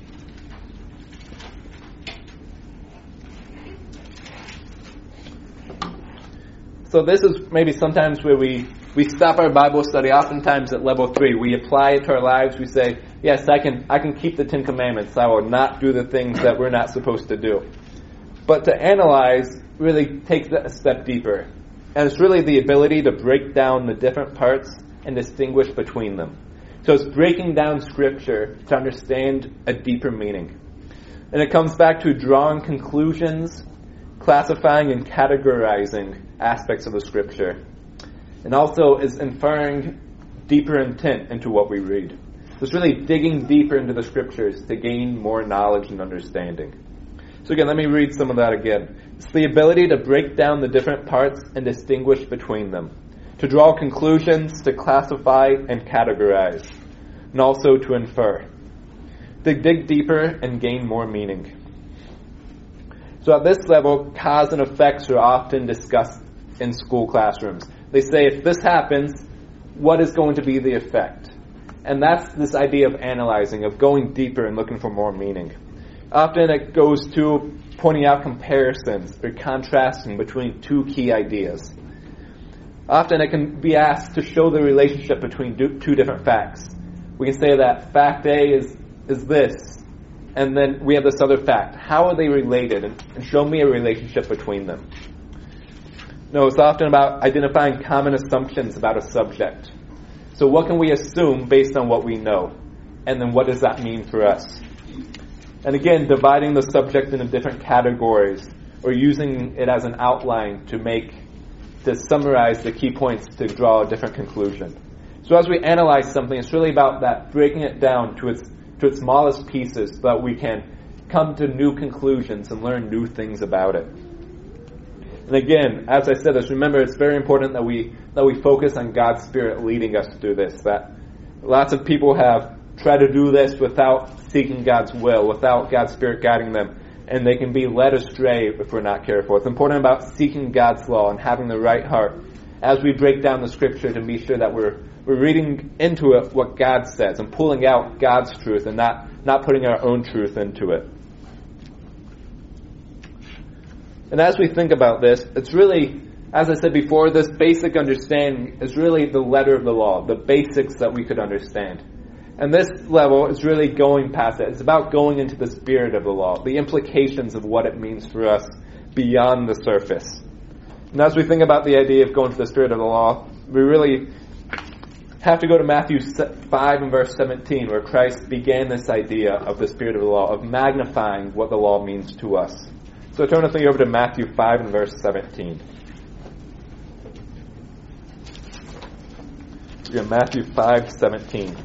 [SPEAKER 1] So this is maybe sometimes where we, we stop our Bible study, oftentimes at level three. We apply it to our lives. We say, yes, I can I can keep the Ten Commandments. I will not do the things that we're not supposed to do. But to analyze really takes it a step deeper. And it's really the ability to break down the different parts and distinguish between them. So it's breaking down Scripture to understand a deeper meaning. And it comes back to drawing conclusions, classifying and categorizing aspects of the Scripture. And also is inferring deeper intent into what we read. So it's really digging deeper into the Scriptures to gain more knowledge and understanding. So again, let me read some of that again. It's the ability to break down the different parts and distinguish between them. To draw conclusions, to classify and categorize, and also to infer. To dig deeper and gain more meaning. So at this level, cause and effects are often discussed in school classrooms. They say, if this happens, what is going to be the effect? And that's this idea of analyzing, of going deeper and looking for more meaning. Often it goes to pointing out comparisons or contrasting between two key ideas. Often it can be asked to show the relationship between two different facts. We can say that fact A is, is this, and then we have this other fact. How are they related? And, and show me a relationship between them. No, it's often about identifying common assumptions about a subject. So what can we assume based on what we know? And then what does that mean for us? And again, dividing the subject into different categories, or using it as an outline to make to summarize the key points to draw a different conclusion. So as we analyze something, it's really about that, breaking it down to its to its smallest pieces so that we can come to new conclusions and learn new things about it. And again, as I said, just remember it's very important that we that we focus on God's Spirit leading us through this. That lots of people have try to do this without seeking God's will, without God's Spirit guiding them, and they can be led astray if we're not careful. It's important about seeking God's law and having the right heart as we break down the Scripture to be sure that we're we're reading into it what God says and pulling out God's truth and not, not putting our own truth into it. And as we think about this, it's really, as I said before, this basic understanding is really the letter of the law, the basics that we could understand. And this level is really going past it. It's about going into the spirit of the law, the implications of what it means for us beyond the surface. And as we think about the idea of going to the spirit of the law, we really have to go to Matthew five and verse seventeen, where Christ began this idea of the spirit of the law, of magnifying what the law means to us. So turn with me over to Matthew five and verse seventeen. We're in Matthew five seventeen.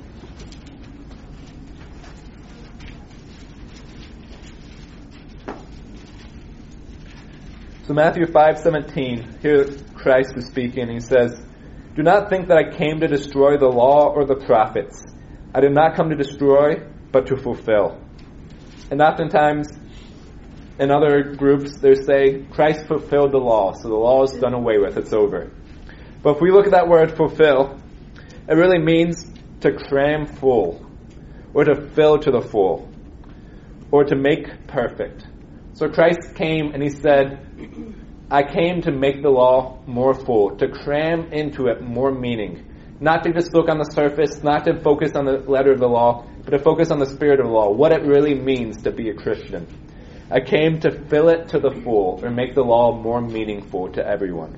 [SPEAKER 1] So Matthew five seventeen, here Christ is speaking, he says, "Do not think that I came to destroy the law or the prophets. I did not come to destroy, but to fulfill." And oftentimes, in other groups, they say, Christ fulfilled the law, so the law is done away with, it's over. But if we look at that word fulfill, it really means to cram full, or to fill to the full, or to make perfect. So Christ came and he said, I came to make the law more full, to cram into it more meaning. Not to just look on the surface, not to focus on the letter of the law, but to focus on the spirit of the law, what it really means to be a Christian. I came to fill it to the full, or make the law more meaningful to everyone.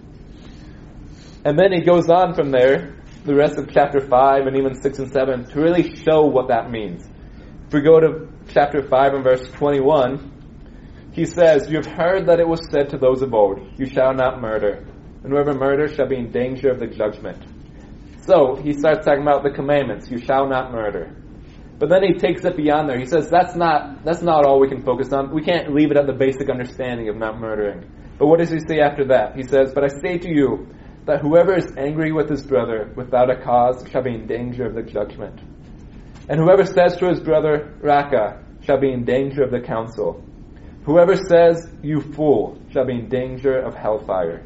[SPEAKER 1] And then he goes on from there, the rest of chapter five and even six and seven, to really show what that means. If we go to chapter five and verse twenty-one, he says, "You have heard that it was said to those of old, you shall not murder, and whoever murders shall be in danger of the judgment." So he starts talking about the commandments, you shall not murder. But then he takes it beyond there. He says that's not that's not all we can focus on. We can't leave it at the basic understanding of not murdering. But what does he say after that? He says, "But I say to you that whoever is angry with his brother without a cause shall be in danger of the judgment. And whoever says to his brother, Raka, shall be in danger of the council. Whoever says, you fool, shall be in danger of hellfire."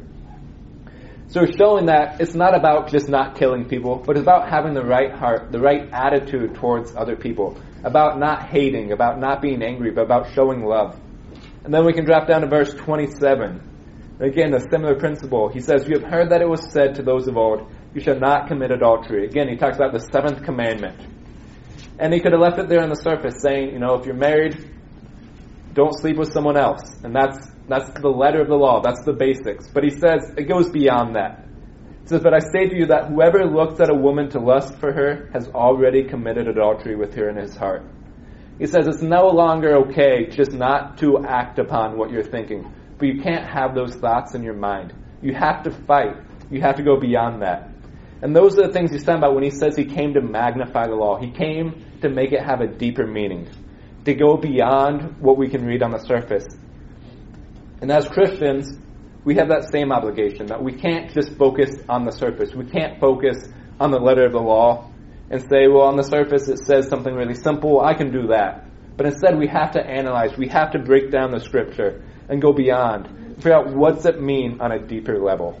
[SPEAKER 1] So showing that it's not about just not killing people, but it's about having the right heart, the right attitude towards other people, about not hating, about not being angry, but about showing love. And then we can drop down to verse twenty-seven. Again, a similar principle. He says, "You have heard that it was said to those of old, you shall not commit adultery." Again, he talks about the seventh commandment. And he could have left it there on the surface, saying, you know, if you're married, don't sleep with someone else. And that's that's the letter of the law. That's the basics. But he says it goes beyond that. He says, "But I say to you that whoever looks at a woman to lust for her has already committed adultery with her in his heart." He says it's no longer okay just not to act upon what you're thinking. But you can't have those thoughts in your mind. You have to fight. You have to go beyond that. And those are the things he's talking about when he says he came to magnify the law. He came to make it have a deeper meaning, to go beyond what we can read on the surface. And as Christians, we have that same obligation, that we can't just focus on the surface. We can't focus on the letter of the law and say, well, on the surface it says something really simple, I can do that. But instead we have to analyze, we have to break down the scripture and go beyond, figure out what's it mean on a deeper level.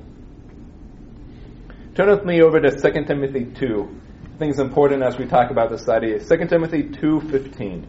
[SPEAKER 1] Turn with me over to Second Timothy two. I think it's important as we talk about this idea. Second Timothy two fifteen.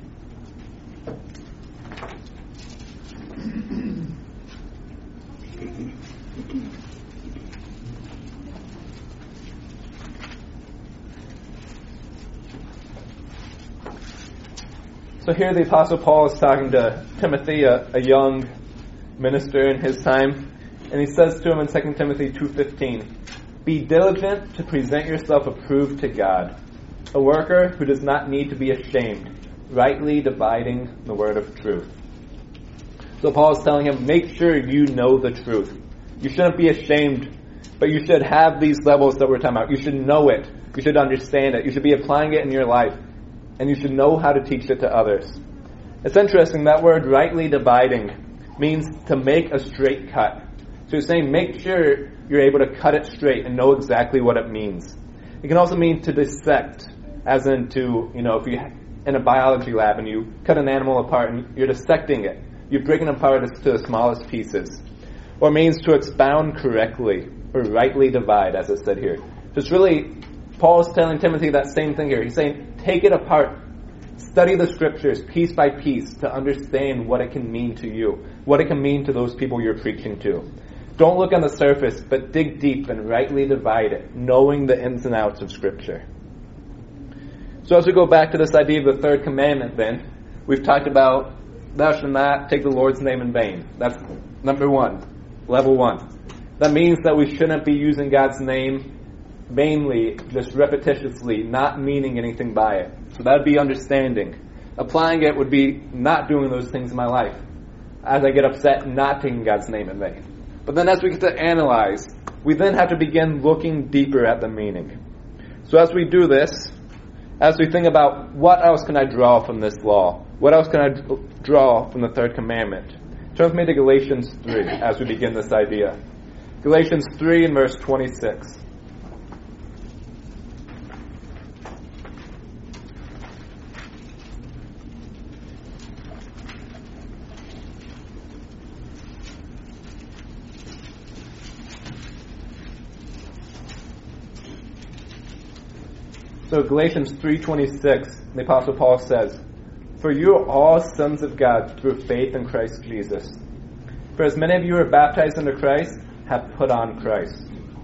[SPEAKER 1] So here the Apostle Paul is talking to Timothy, a, a young minister in his time, and he says to him in Second Timothy two fifteen, "Be diligent to present yourself approved to God, a worker who does not need to be ashamed, rightly dividing the word of truth." So Paul is telling him, make sure you know the truth. You shouldn't be ashamed, but you should have these levels that we're talking about. You should know it. You should understand it. You should be applying it in your life. And you should know how to teach it to others. It's interesting, that word rightly dividing means to make a straight cut. So he's saying make sure you're able to cut it straight and know exactly what it means. It can also mean to dissect, as into, you know, if you in a biology lab and you cut an animal apart and you're dissecting it, you're breaking it apart to the smallest pieces. Or it means to expound correctly, or rightly divide, as it said here. So it's really, Paul is telling Timothy that same thing here. He's saying, take it apart. Study the scriptures piece by piece to understand what it can mean to you, what it can mean to those people you're preaching to. Don't look on the surface, but dig deep and rightly divide it, knowing the ins and outs of Scripture. So as we go back to this idea of the third commandment then, we've talked about thou shalt not take the Lord's name in vain. That's number one, level one. That means that we shouldn't be using God's name vainly, just repetitiously, not meaning anything by it. So that would be understanding. Applying it would be not doing those things in my life. As I get upset, not taking God's name in vain. But then as we get to analyze, we then have to begin looking deeper at the meaning. So as we do this, as we think about what else can I draw from this law? What else can I draw from the third commandment? Turn with me to Galatians three as we begin this idea. Galatians three and verse twenty-six. So Galatians three twenty-six, the Apostle Paul says, "For you are all sons of God through faith in Christ Jesus. For as many of you are baptized into Christ, have put on Christ."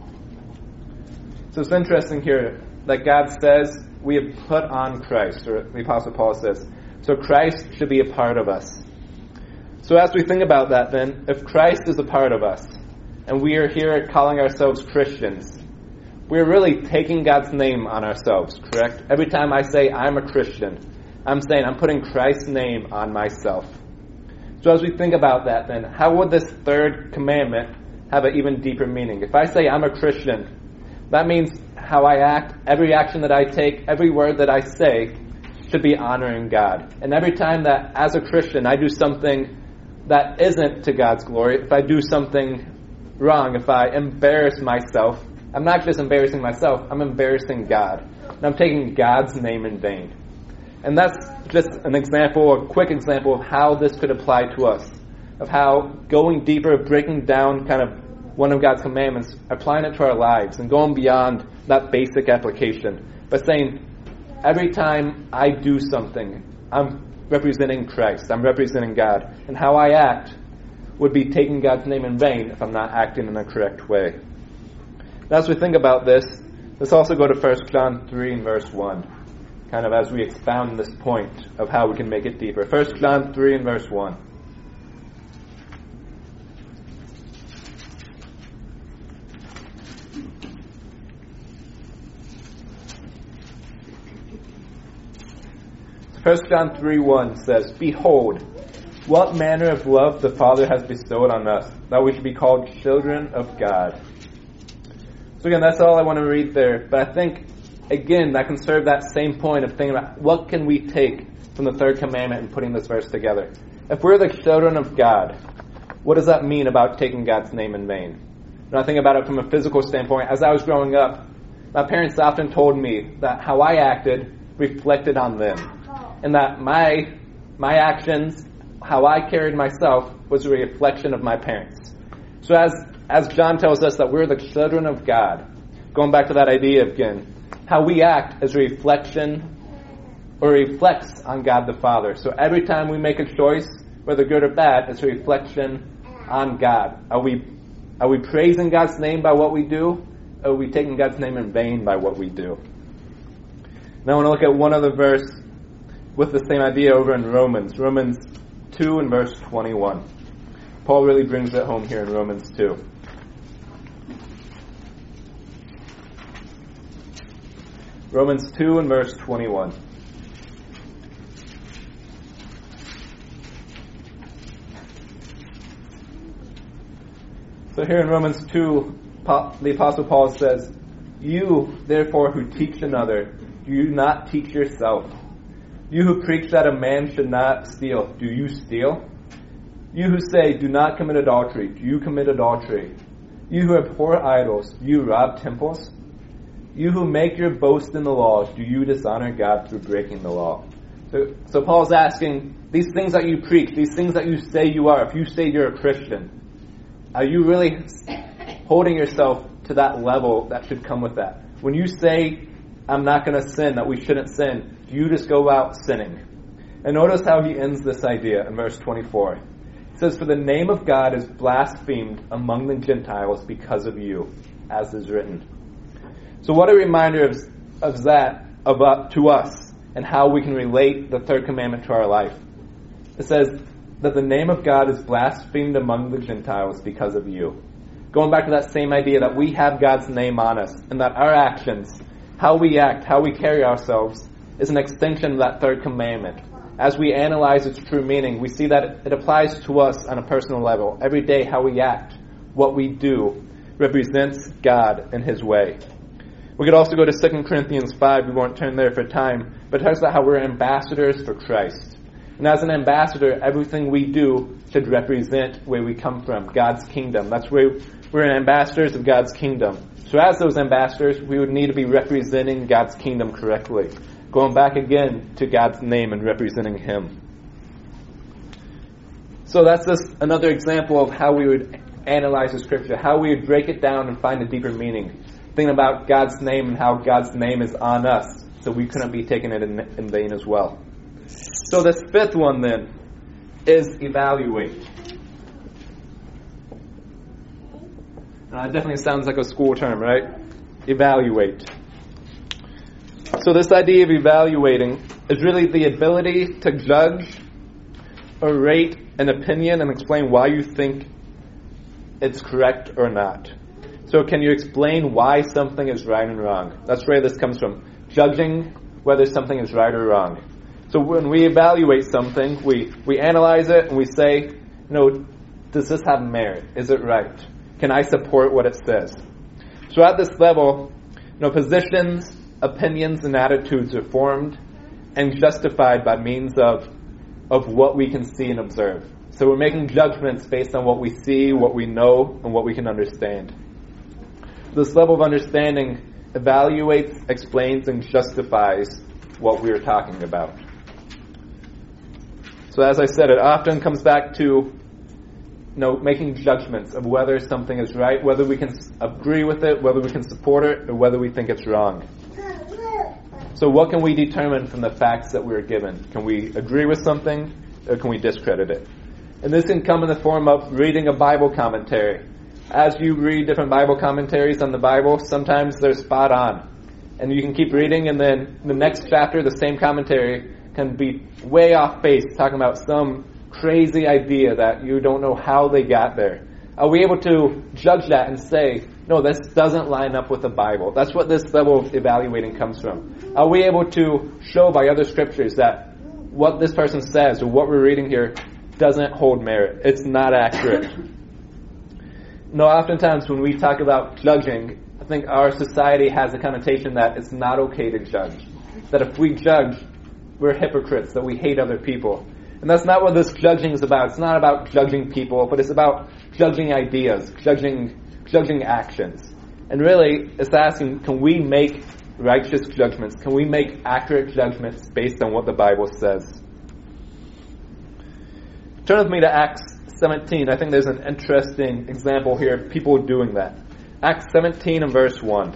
[SPEAKER 1] So it's interesting here that God says we have put on Christ, or the Apostle Paul says. So Christ should be a part of us. So as we think about that then, if Christ is a part of us, and we are here calling ourselves Christians, we're really taking God's name on ourselves, correct? Every time I say I'm a Christian, I'm saying I'm putting Christ's name on myself. So as we think about that then, how would this third commandment have an even deeper meaning? If I say I'm a Christian, that means how I act, every action that I take, every word that I say should be honoring God. And every time that as a Christian I do something that isn't to God's glory, if I do something wrong, if I embarrass myself, I'm not just embarrassing myself, I'm embarrassing God. And I'm taking God's name in vain. And that's just an example, a quick example of how this could apply to us. Of how going deeper, breaking down kind of one of God's commandments, applying it to our lives, and going beyond that basic application. By saying, every time I do something, I'm representing Christ, I'm representing God. And how I act would be taking God's name in vain if I'm not acting in a correct way. As we think about this, let's also go to First John three and verse one, kind of as we expound this point of how we can make it deeper. First John three and verse one. First John three one says, "Behold, what manner of love the Father has bestowed on us, that we should be called children of God." So again, that's all I want to read there. But I think, again, that can serve that same point of thinking about what can we take from the third commandment and putting this verse together. If we're the children of God, what does that mean about taking God's name in vain? When I think about it from a physical standpoint, as I was growing up, my parents often told me that how I acted reflected on them. And that my my actions, how I carried myself, was a reflection of my parents. So as As John tells us that we're the children of God, going back to that idea again, how we act is a reflection or reflects on God the Father. So every time we make a choice, whether good or bad, it's a reflection on God. Are we are we praising God's name by what we do, or are we taking God's name in vain by what we do? Now I want to look at one other verse with the same idea over in Romans. Romans two and verse twenty-one. Paul really brings it home here in Romans two. Romans two and verse twenty-one. So here in Romans two, the Apostle Paul says, "You, therefore, who teach another, do you not teach yourself? You who preach that a man should not steal, do you steal? You who say, do not commit adultery, do you commit adultery? You who abhor idols, do you rob temples? You who make your boast in the law, do you dishonor God through breaking the law? So, so Paul's asking, these things that you preach, these things that you say you are, if you say you're a Christian, are you really holding yourself to that level that should come with that? When you say, I'm not going to sin, that we shouldn't sin, do you just go out sinning? And notice how he ends this idea in verse twenty-four. It says, for the name of God is blasphemed among the Gentiles because of you, as is written. So what a reminder of, of that of, uh, to us and how we can relate the third commandment to our life. It says that the name of God is blasphemed among the Gentiles because of you. Going back to that same idea that we have God's name on us and that our actions, how we act, how we carry ourselves, is an extension of that third commandment. As we analyze its true meaning, we see that it applies to us on a personal level. Every day, how we act, what we do, represents God in His way. We could also go to Second Corinthians five. We won't turn there for time. But it talks about how we're ambassadors for Christ. And as an ambassador, everything we do should represent where we come from, God's kingdom. That's where we're ambassadors of God's kingdom. So as those ambassadors, we would need to be representing God's kingdom correctly. Going back again to God's name and representing Him. So that's just another example of how we would analyze the Scripture, how we would break it down and find a deeper meaning. Thinking about God's name and how God's name is on us, so we couldn't be taking it in, in vain as well. So this fifth one then is evaluate. Uh, it definitely sounds like a school term, right? Evaluate. So this idea of evaluating is really the ability to judge or rate an opinion and explain why you think it's correct or not. So can you explain why something is right and wrong? That's where this comes from. Judging whether something is right or wrong. So when we evaluate something, we, we analyze it and we say, you know, does this have merit? Is it right? Can I support what it says? So at this level, you know, positions, opinions, and attitudes are formed and justified by means of of what we can see and observe. So we're making judgments based on what we see, what we know, and what we can understand. This level of understanding evaluates, explains, and justifies what we are talking about. So as I said, it often comes back to, you know, making judgments of whether something is right, whether we can agree with it, whether we can support it, or whether we think it's wrong. So what can we determine from the facts that we're given? Can we agree with something, or can we discredit it? And this can come in the form of reading a Bible commentary. As you read different Bible commentaries on the Bible, sometimes they're spot on. And you can keep reading, and then the next chapter, the same commentary, can be way off base, talking about some crazy idea that you don't know how they got there. Are we able to judge that and say, no, this doesn't line up with the Bible? That's what this level of evaluating comes from. Are we able to show by other scriptures that what this person says or what we're reading here doesn't hold merit? It's not accurate. No, oftentimes when we talk about judging, I think our society has a connotation that it's not okay to judge. That if we judge, we're hypocrites, that we hate other people. And that's not what this judging is about. It's not about judging people, but it's about judging ideas, judging judging actions. And really, it's asking, can we make righteous judgments? Can we make accurate judgments based on what the Bible says? Turn with me to Acts seventeen. I think there's an interesting example here of people doing that. Acts seventeen and verse one.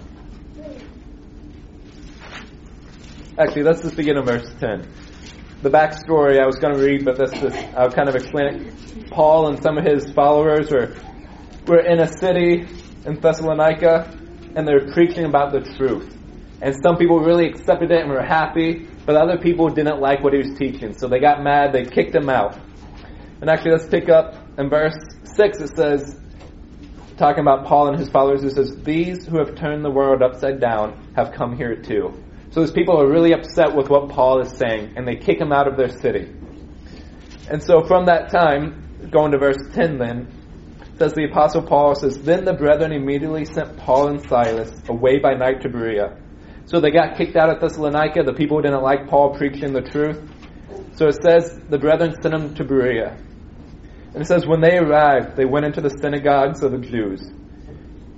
[SPEAKER 1] Actually, let's just begin in verse ten. The backstory I was going to read, but this, this I'll kind of explain it. Paul and some of his followers were, were in a city in Thessalonica, and they were preaching about the truth. And some people really accepted it and were happy, but other people didn't like what he was teaching. So they got mad, they kicked him out. And actually, let's pick up in verse six. It says, talking about Paul and his followers, it says, these who have turned the world upside down have come here too. So these people are really upset with what Paul is saying, and they kick him out of their city. And so from that time, going to verse ten then, says the Apostle Paul says, then the brethren immediately sent Paul and Silas away by night to Berea. So they got kicked out of Thessalonica. The people didn't like Paul preaching the truth. So it says the brethren sent him to Berea. And it says when they arrived, they went into the synagogues of the Jews.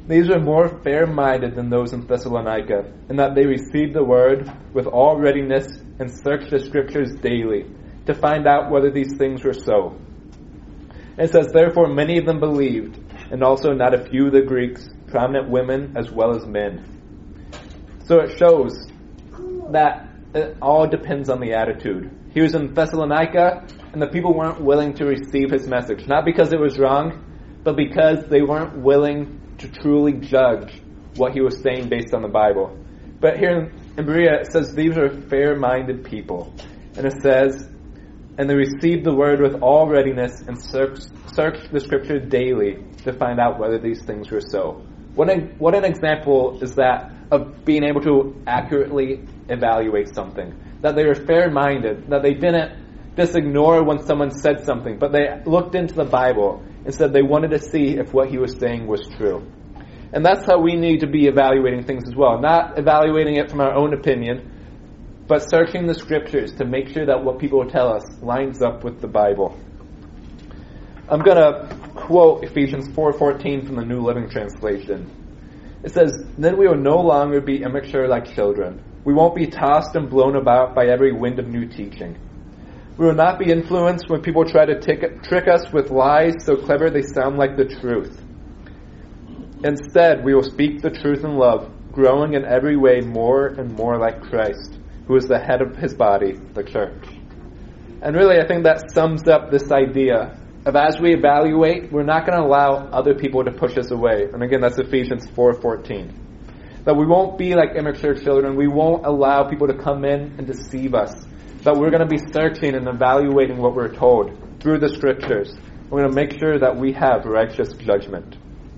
[SPEAKER 1] These were more fair-minded than those in Thessalonica, in that they received the word with all readiness and searched the scriptures daily to find out whether these things were so. It says, therefore many of them believed, and also not a few of the Greeks, prominent women as well as men. So it shows that it all depends on the attitude. He was in Thessalonica, and the people weren't willing to receive his message. Not because it was wrong, but because they weren't willing to truly judge what he was saying based on the Bible. But here in Berea, it says these are fair-minded people. And it says, and they received the word with all readiness and searched, searched the scripture daily to find out whether these things were so. What an, what an example is that of being able to accurately evaluate something. That they were fair-minded, that they didn't just ignore when someone said something, but they looked into the Bible and said they wanted to see if what he was saying was true. And that's how we need to be evaluating things as well. Not evaluating it from our own opinion, but searching the scriptures to make sure that what people tell us lines up with the Bible. I'm going to quote Ephesians four fourteen from the New Living Translation. It says, then we will no longer be immature like children. We won't be tossed and blown about by every wind of new teaching. We will not be influenced when people try to tick, trick us with lies so clever they sound like the truth. Instead, we will speak the truth in love, growing in every way more and more like Christ, who is the head of his body, the church. And really, I think that sums up this idea of as we evaluate, we're not going to allow other people to push us away. And again, that's Ephesians four fourteen. That we won't be like immature children. We won't allow people to come in and deceive us. But we're going to be searching and evaluating what we're told through the scriptures. We're going to make sure that we have righteous judgment.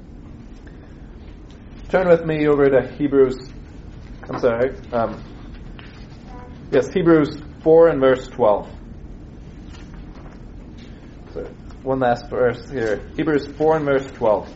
[SPEAKER 1] Turn with me over to Hebrews. I'm sorry. Um, yes, Hebrews four and verse twelve. So one last verse here. Hebrews four and verse twelve.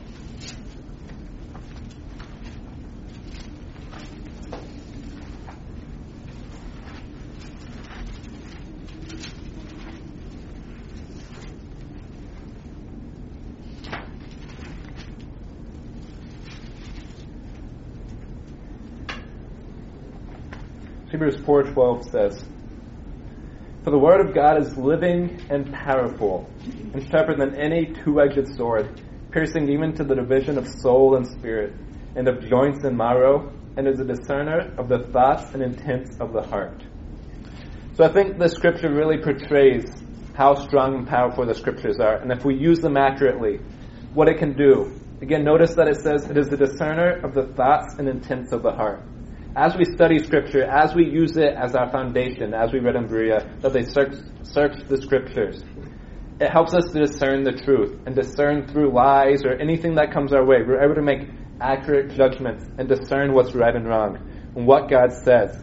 [SPEAKER 1] Hebrews four twelve says, for the word of God is living and powerful, and sharper than any two-edged sword, piercing even to the division of soul and spirit, and of joints and marrow, and is a discerner of the thoughts and intents of the heart. So I think the scripture really portrays how strong and powerful the scriptures are, and if we use them accurately, what it can do. Again, notice that it says it is the discerner of the thoughts and intents of the heart. As we study Scripture, as we use it as our foundation, as we read in Berea, that they search, search the Scriptures, it helps us to discern the truth and discern through lies or anything that comes our way. We're able to make accurate judgments and discern what's right and wrong and what God says.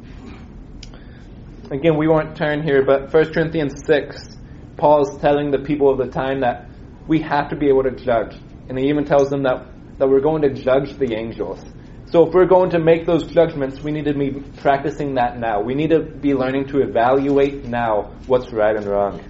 [SPEAKER 1] Again, we won't turn here, but First Corinthians six, Paul is telling the people of the time that we have to be able to judge. And he even tells them that, that we're going to judge the angels. So if we're going to make those judgments, we need to be practicing that now. We need to be learning to evaluate now what's right and wrong.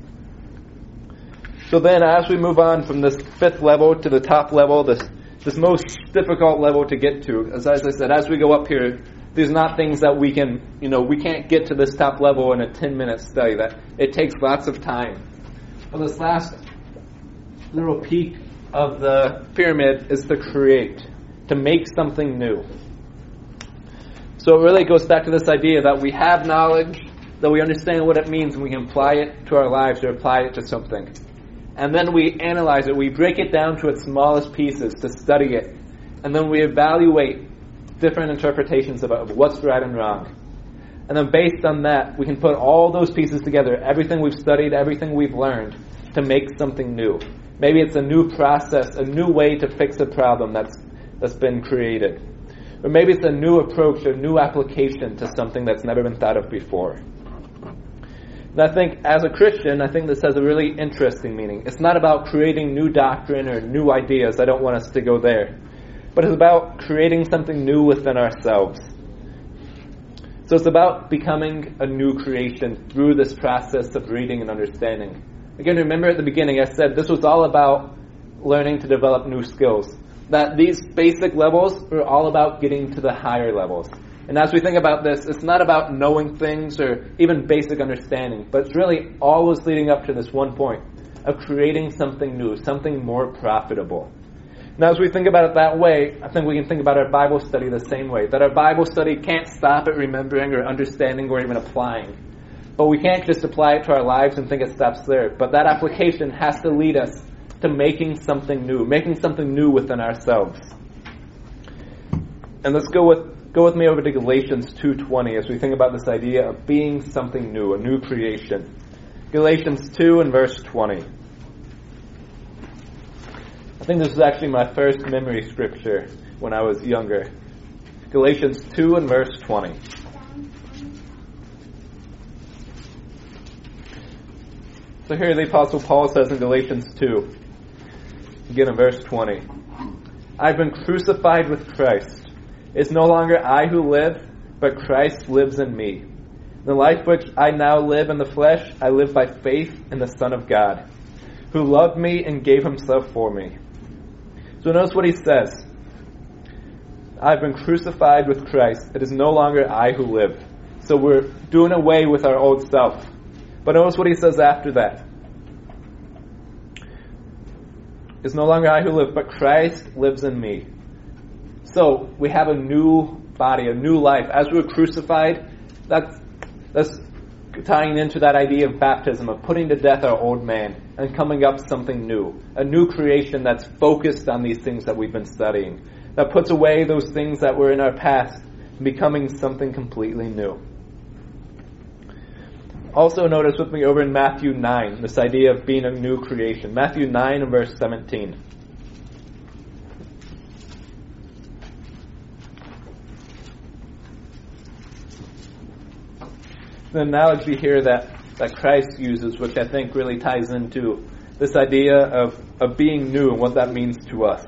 [SPEAKER 1] So then as we move on from this fifth level to the top level, this this most difficult level to get to, as, as I said, as we go up here, there's not things that we can, you know, we can't get to this top level in a ten-minute study. That it takes lots of time. Well, this last little peak of the pyramid is to create. To make something new. So it really goes back to this idea that we have knowledge, that we understand what it means, and we can apply it to our lives or apply it to something. And then we analyze it, we break it down to its smallest pieces to study it. And then we evaluate different interpretations about what's right and wrong. And then based on that, we can put all those pieces together, everything we've studied, everything we've learned, to make something new. Maybe it's a new process, a new way to fix a problem that's that's been created. Or maybe it's a new approach, a new application to something that's never been thought of before. And I think as a Christian, I think this has a really interesting meaning. It's not about creating new doctrine or new ideas. I don't want us to go there. But it's about creating something new within ourselves. So it's about becoming a new creation through this process of reading and understanding. Again, remember at the beginning I said this was all about learning to develop new skills. that these basic levels are all about getting to the higher levels. And as we think about this, it's not about knowing things or even basic understanding, but it's really always leading up to this one point of creating something new, something more profitable. Now, as we think about it that way, I think we can think about our Bible study the same way, that our Bible study can't stop at remembering or understanding or even applying. But we can't just apply it to our lives and think it stops there. But that application has to lead us to making something new, making something new within ourselves. And let's go with go with me over to Galatians two twenty as we think about this idea of being something new, a new creation. Galatians two and verse twenty. I think this is actually my first memory scripture when I was younger. Galatians two and verse twenty. So here the Apostle Paul says in Galatians two, again in verse twenty, I've been crucified with Christ. It's no longer I who live, but Christ lives in me. The life which I now live in the flesh, I live by faith in the Son of God, who loved me and gave himself for me. So notice what he says. I've been crucified with Christ. It is no longer I who live. So we're doing away with our old self. But notice what he says after that. It's no longer I who live, but Christ lives in me. So we have a new body, a new life. As we were crucified, that's, that's tying into that idea of baptism, of putting to death our old man and coming up something new. A new creation that's focused on these things that we've been studying. That puts away those things that were in our past and becoming something completely new. Also notice with me over in Matthew nine, this idea of being a new creation. Matthew nine and verse seventeen. The analogy here that, that Christ uses, which I think really ties into this idea of, of being new and what that means to us.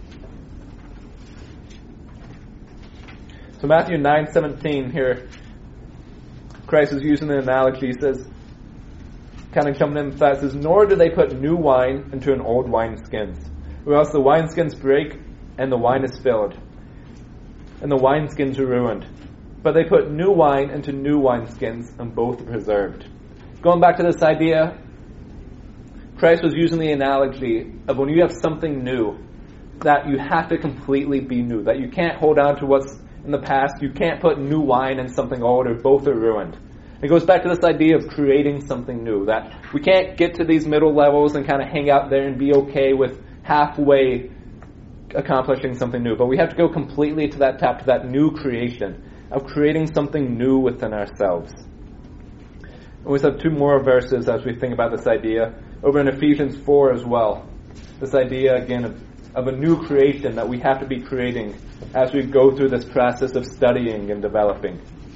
[SPEAKER 1] So Matthew nine seventeen here, Christ is using an analogy. He says, kind of coming in with that, says, nor do they put new wine into an old wineskins, or else the wineskins break and the wine is spilled, and the wineskins are ruined. But they put new wine into new wineskins, and both are preserved. Going back to this idea, Christ was using the analogy of when you have something new, that you have to completely be new, that you can't hold on to what's in the past. You can't put new wine in something old, or both are ruined. It goes back to this idea of creating something new, that we can't get to these middle levels and kind of hang out there and be okay with halfway accomplishing something new, but we have to go completely to that top, to that new creation of creating something new within ourselves. And we have two more verses as we think about this idea over in Ephesians four as well. This idea again of, of a new creation that we have to be creating as we go through this process of studying and developing.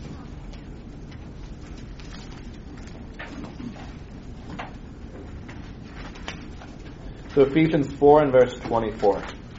[SPEAKER 1] So Ephesians four and verse twenty-four.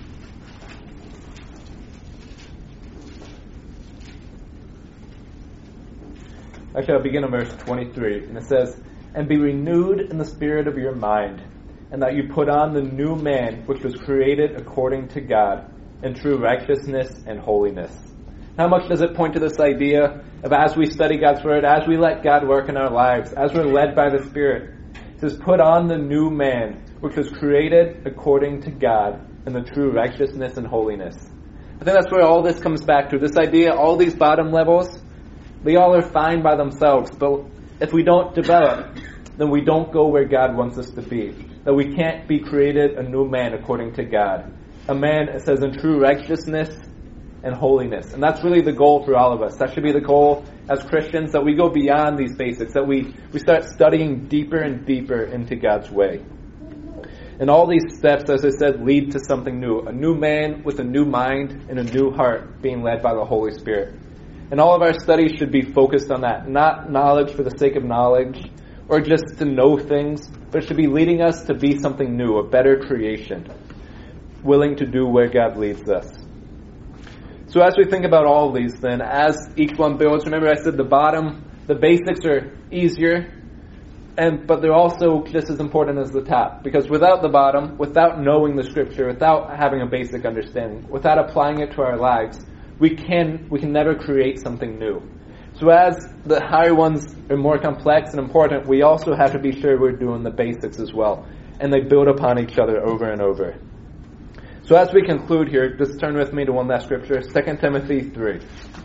[SPEAKER 1] Actually, I'll begin in verse twenty-three. And it says, and be renewed in the spirit of your mind, and that you put on the new man, which was created according to God, in true righteousness and holiness. How much does it point to this idea of as we study God's Word, as we let God work in our lives, as we're led by the Spirit? It says, put on the new man, which was created according to God, in the true righteousness and holiness. I think that's where all this comes back to. This idea, all these bottom levels, they all are fine by themselves, but if we don't develop, then we don't go where God wants us to be. That we can't be created a new man according to God. A man, it says, in true righteousness and holiness. And that's really the goal for all of us. That should be the goal as Christians, that we go beyond these basics, that we, we start studying deeper and deeper into God's way. And all these steps, as I said, lead to something new. A new man with a new mind and a new heart being led by the Holy Spirit. And all of our studies should be focused on that. Not knowledge for the sake of knowledge or just to know things, but it should be leading us to be something new, a better creation, willing to do where God leads us. So as we think about all of these then, as each one builds, remember I said the bottom, the basics are easier. and but they're also just as important as the top, because without the bottom, without knowing the scripture, without having a basic understanding, without applying it to our lives, we can we can never create something new. So as the higher ones are more complex and important, we also have to be sure we're doing the basics as well, and they build upon each other over and over. So as we conclude here, just turn with me to one last scripture, Second Timothy three.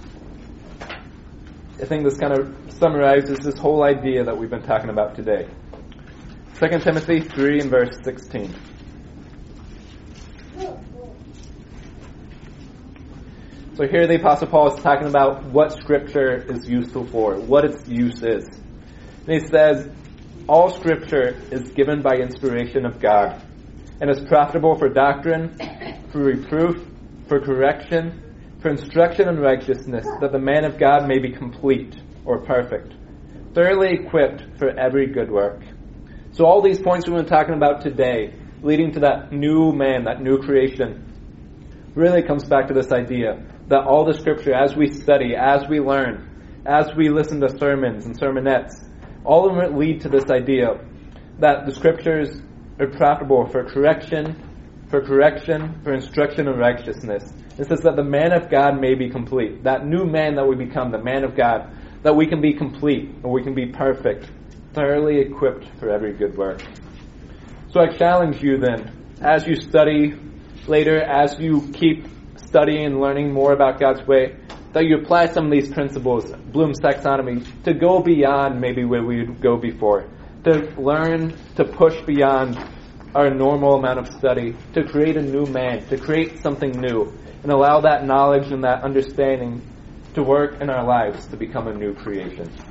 [SPEAKER 1] I think this kind of summarizes this whole idea that we've been talking about today. Second Timothy three and verse sixteen. So here the Apostle Paul is talking about what Scripture is useful for, what its use is. And he says, all Scripture is given by inspiration of God, and is profitable for doctrine, for reproof, for correction, for instruction in righteousness, that the man of God may be complete or perfect, thoroughly equipped for every good work. So all these points we've been talking about today, leading to that new man, that new creation, really comes back to this idea that all the Scripture, as we study, as we learn, as we listen to sermons and sermonettes, all of them lead to this idea that the Scriptures are profitable for correction, for correction, for instruction in righteousness. It says that the man of God may be complete. That new man that we become, the man of God, that we can be complete, or we can be perfect, thoroughly equipped for every good work. So I challenge you then, as you study later, as you keep studying and learning more about God's way, that you apply some of these principles, Bloom's taxonomy, to go beyond maybe where we would go before. To learn to push beyond our normal amount of study, to create a new man, to create something new, and allow that knowledge and that understanding to work in our lives to become a new creation.